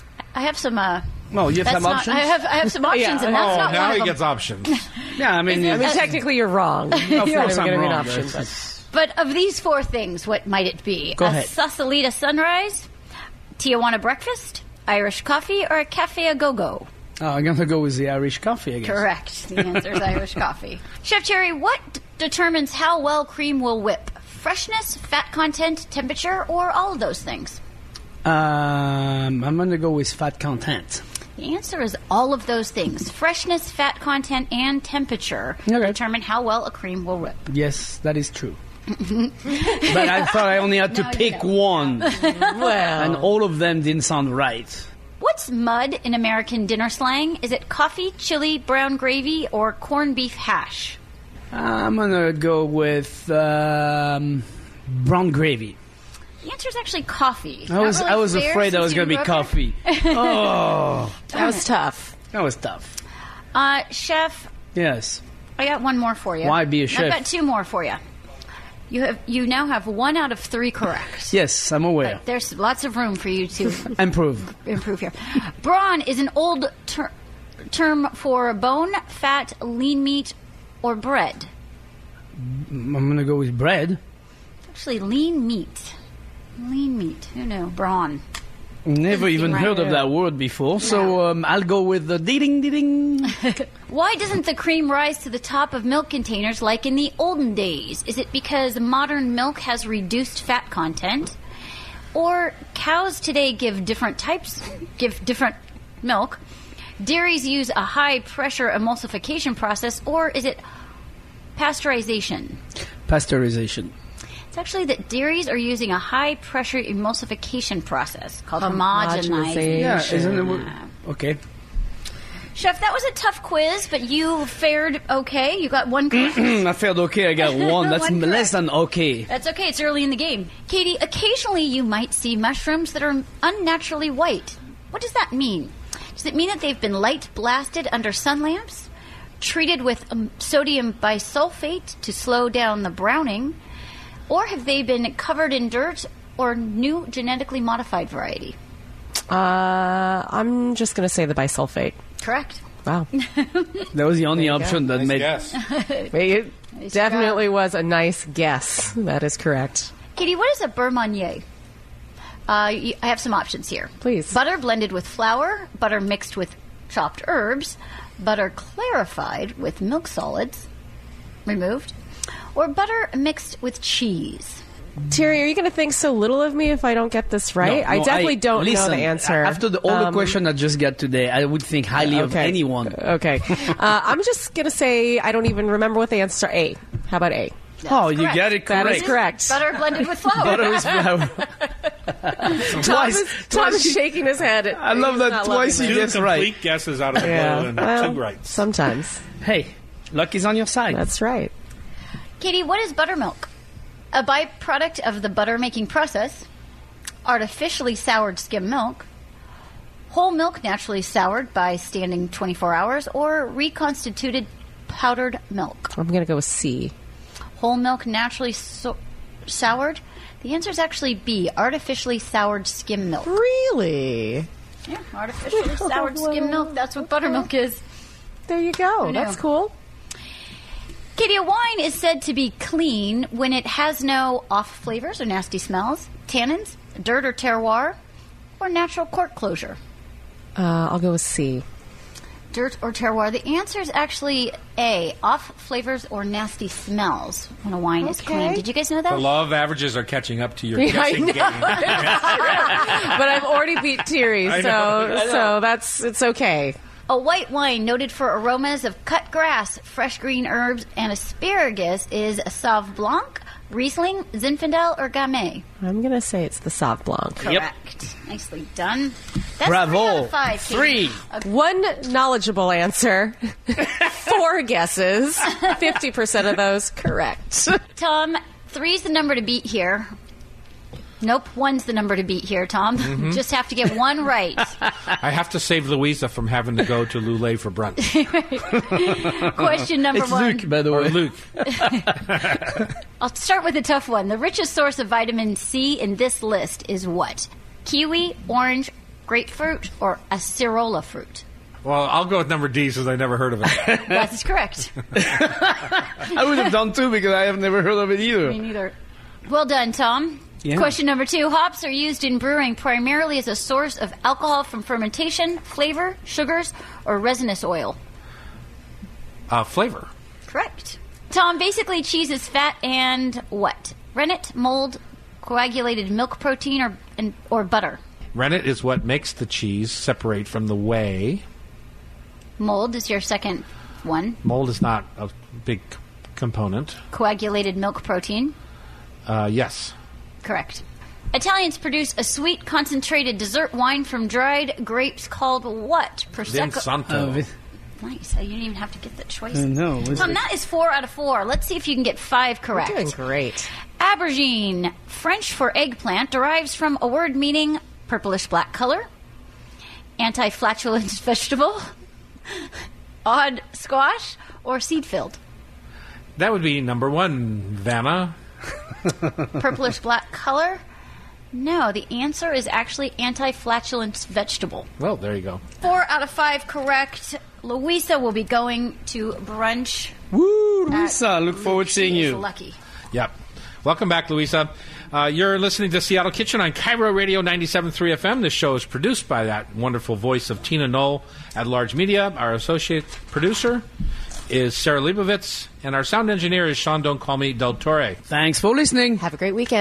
I have some. Uh, No, you have that's some not, options? I have. I have some options, Yeah. and that's oh, not now one he of them. gets options. Yeah, I mean, Is it- I mean, Uh, technically, you're wrong. of You're not course even I'm giving me an wrong. option, That's- but- But of these four things, what might it be? Go a ahead. Sausalita sunrise, Tijuana breakfast, Irish coffee, or a cafe a go-go? Oh, I'm going to go with the Irish coffee, I guess. Correct. The answer is Irish coffee. Chef Terry, what d- determines how well cream will whip? Freshness, fat content, temperature, or all of those things? Um, I'm going to go with fat content. The answer is all of those things. Freshness, fat content, and temperature Okay. determine how well a cream will whip. Yes, that is true. But I thought I only had to Now you pick know. one, Well, and all of them didn't sound right. What's mud in American dinner slang? Is it coffee, chili, brown gravy, or corned beef hash? I'm going to go with um, brown gravy. The answer is actually coffee. I Not was really I was fair afraid that since was you going to be grew up here. coffee. Oh, that was tough. that was tough. Uh, chef, Yes. I got one more for you. Why be a I've chef? got two more for you. You have you now have one out of three correct. Yes, I'm aware. But there's lots of room for you to Improve. improve here. Brawn is an old ter- term for bone, fat, lean meat, or bread. I'm going to go with bread. Actually, lean meat. Lean meat. Who knew? Brawn. Never even right heard of there. that word before, so um, I'll go with the ding ding ding. Why doesn't the cream rise to the top of milk containers like in the olden days? Is it because modern milk has reduced fat content? Or cows today give different types, give different milk? Dairies use a high pressure emulsification process, or is it pasteurization? Pasteurization. It's actually that dairies are using a high pressure emulsification process called homogenizing. Homogenization. Yeah, isn't it? what- Okay. Chef, that was a tough quiz, but you fared okay. You got one correct. I felt okay. I got one. That's One less than okay. That's okay. It's early in the game. Katie, occasionally you might see mushrooms that are unnaturally white. What does that mean? Does it mean that they've been light blasted under sun lamps, treated with um, sodium bisulfate to slow down the browning, or have they been covered in dirt or new genetically modified variety? Uh, I'm just going to say the bisulfate. Correct. Wow. That was the only There you option that made. Yes. It Nice definitely job. was a nice guess. That is correct. Katie, what is a beurre Monnier? Uh, y- I have some options here. Please. Butter blended with flour, butter mixed with chopped herbs, butter clarified with milk solids removed, or butter mixed with cheese. Terry, are you going to think so little of me if I don't get this right? No, I no, definitely don't listen, know the answer. After the, all the Um, question I just got today, I would think highly of okay. anyone. Okay. uh, I'm just going to say I don't even remember what the answer. A. How about A? Oh, you correct. got it That correct. is correct. Butter blended with flour. Butter is flour. Tom twice. is, Tom twice is you- shaking his head. I love He's that not twice loving you it. guessed Two right. complete guesses out of the Yeah. blue and Well, two rights. Sometimes. Hey, luck is on your side. That's right. Katie, what is buttermilk? A byproduct of the butter making process, artificially soured skim milk, whole milk naturally soured by standing twenty-four hours, or reconstituted powdered milk. I'm going to go with C. Whole milk naturally so- soured? The answer is actually B, artificially soured skim milk. Really? Yeah, artificially soured skim milk. That's what buttermilk is. There you go. Who That's knew? cool. Katie, a wine is said to be clean when it has no off flavors or nasty smells, tannins, dirt or terroir, or natural cork closure. Uh, I'll go with C. Dirt or terroir. The answer is actually A, off flavors or nasty smells when a wine is Okay. clean. Did you guys know that? The law of averages are catching up to your Yeah, I guessing know. game. But I've already beat Thierry, I so know, I know. so that's it's okay. A white wine noted for aromas of cut grass, fresh green herbs, and asparagus is Sauv Blanc, Riesling, Zinfandel, or Gamay. I'm going to say it's the Sauv Blanc. Correct. Nicely done. That's Bravo. three out of five, Katie. Three. One knowledgeable answer, four guesses, fifty percent of those correct. Tom, three's the number to beat here. Nope, one's the number to beat here, Tom. Mm-hmm. Just have to get one right. I have to save Louisa from having to go to Lulé for brunch. Question number It's one. Luke, by the Or way. Luke. I'll start with a tough one. The richest source of vitamin C in this list is what? Kiwi, orange, grapefruit, or acerola fruit? Well, I'll go with number D since I never heard of it. That is correct. I would have done two because I have never heard of it either. Me neither. Well done, Tom. Yeah. Question number two. Hops are used in brewing primarily as a source of alcohol from fermentation, flavor, sugars, or resinous oil. Uh, flavor. Correct. Tom, basically cheese is fat and what? Rennet, mold, coagulated milk protein, or and, or butter. Rennet is what makes the cheese separate from the whey. Mold is your second one. Mold is not a big c- component. Coagulated milk protein. Uh, yes. Correct. Italians produce a sweet concentrated dessert wine from dried grapes called what? Prosecco. Vinsanto. Uh, vi- Nice. You didn't even have to get the choices. Uh, no, was Tom, it- that is four out of four. Let's see if you can get five correct. Doing great. Aubergine, French for eggplant, derives from a word meaning purplish black color, anti-flatulence vegetable, odd squash, or seed-filled. That would be number one, Vanna. Purplish black color? No, the answer is actually anti-flatulence vegetable. Well, there you go. Four out of five correct. Louisa will be going to brunch. Woo, Luisa, look forward to seeing She is you. lucky. Yep. Welcome back, Louisa. Uh, you're listening to Seattle Kitchen on Cairo Radio ninety-seven point three F M. This show is produced by that wonderful voice of Tina Knoll at Large Media. Our associate producer is Sarah Leibovitz, and our sound engineer is Sean Don't Call Me Del Torre. Thanks for listening. Have a great weekend.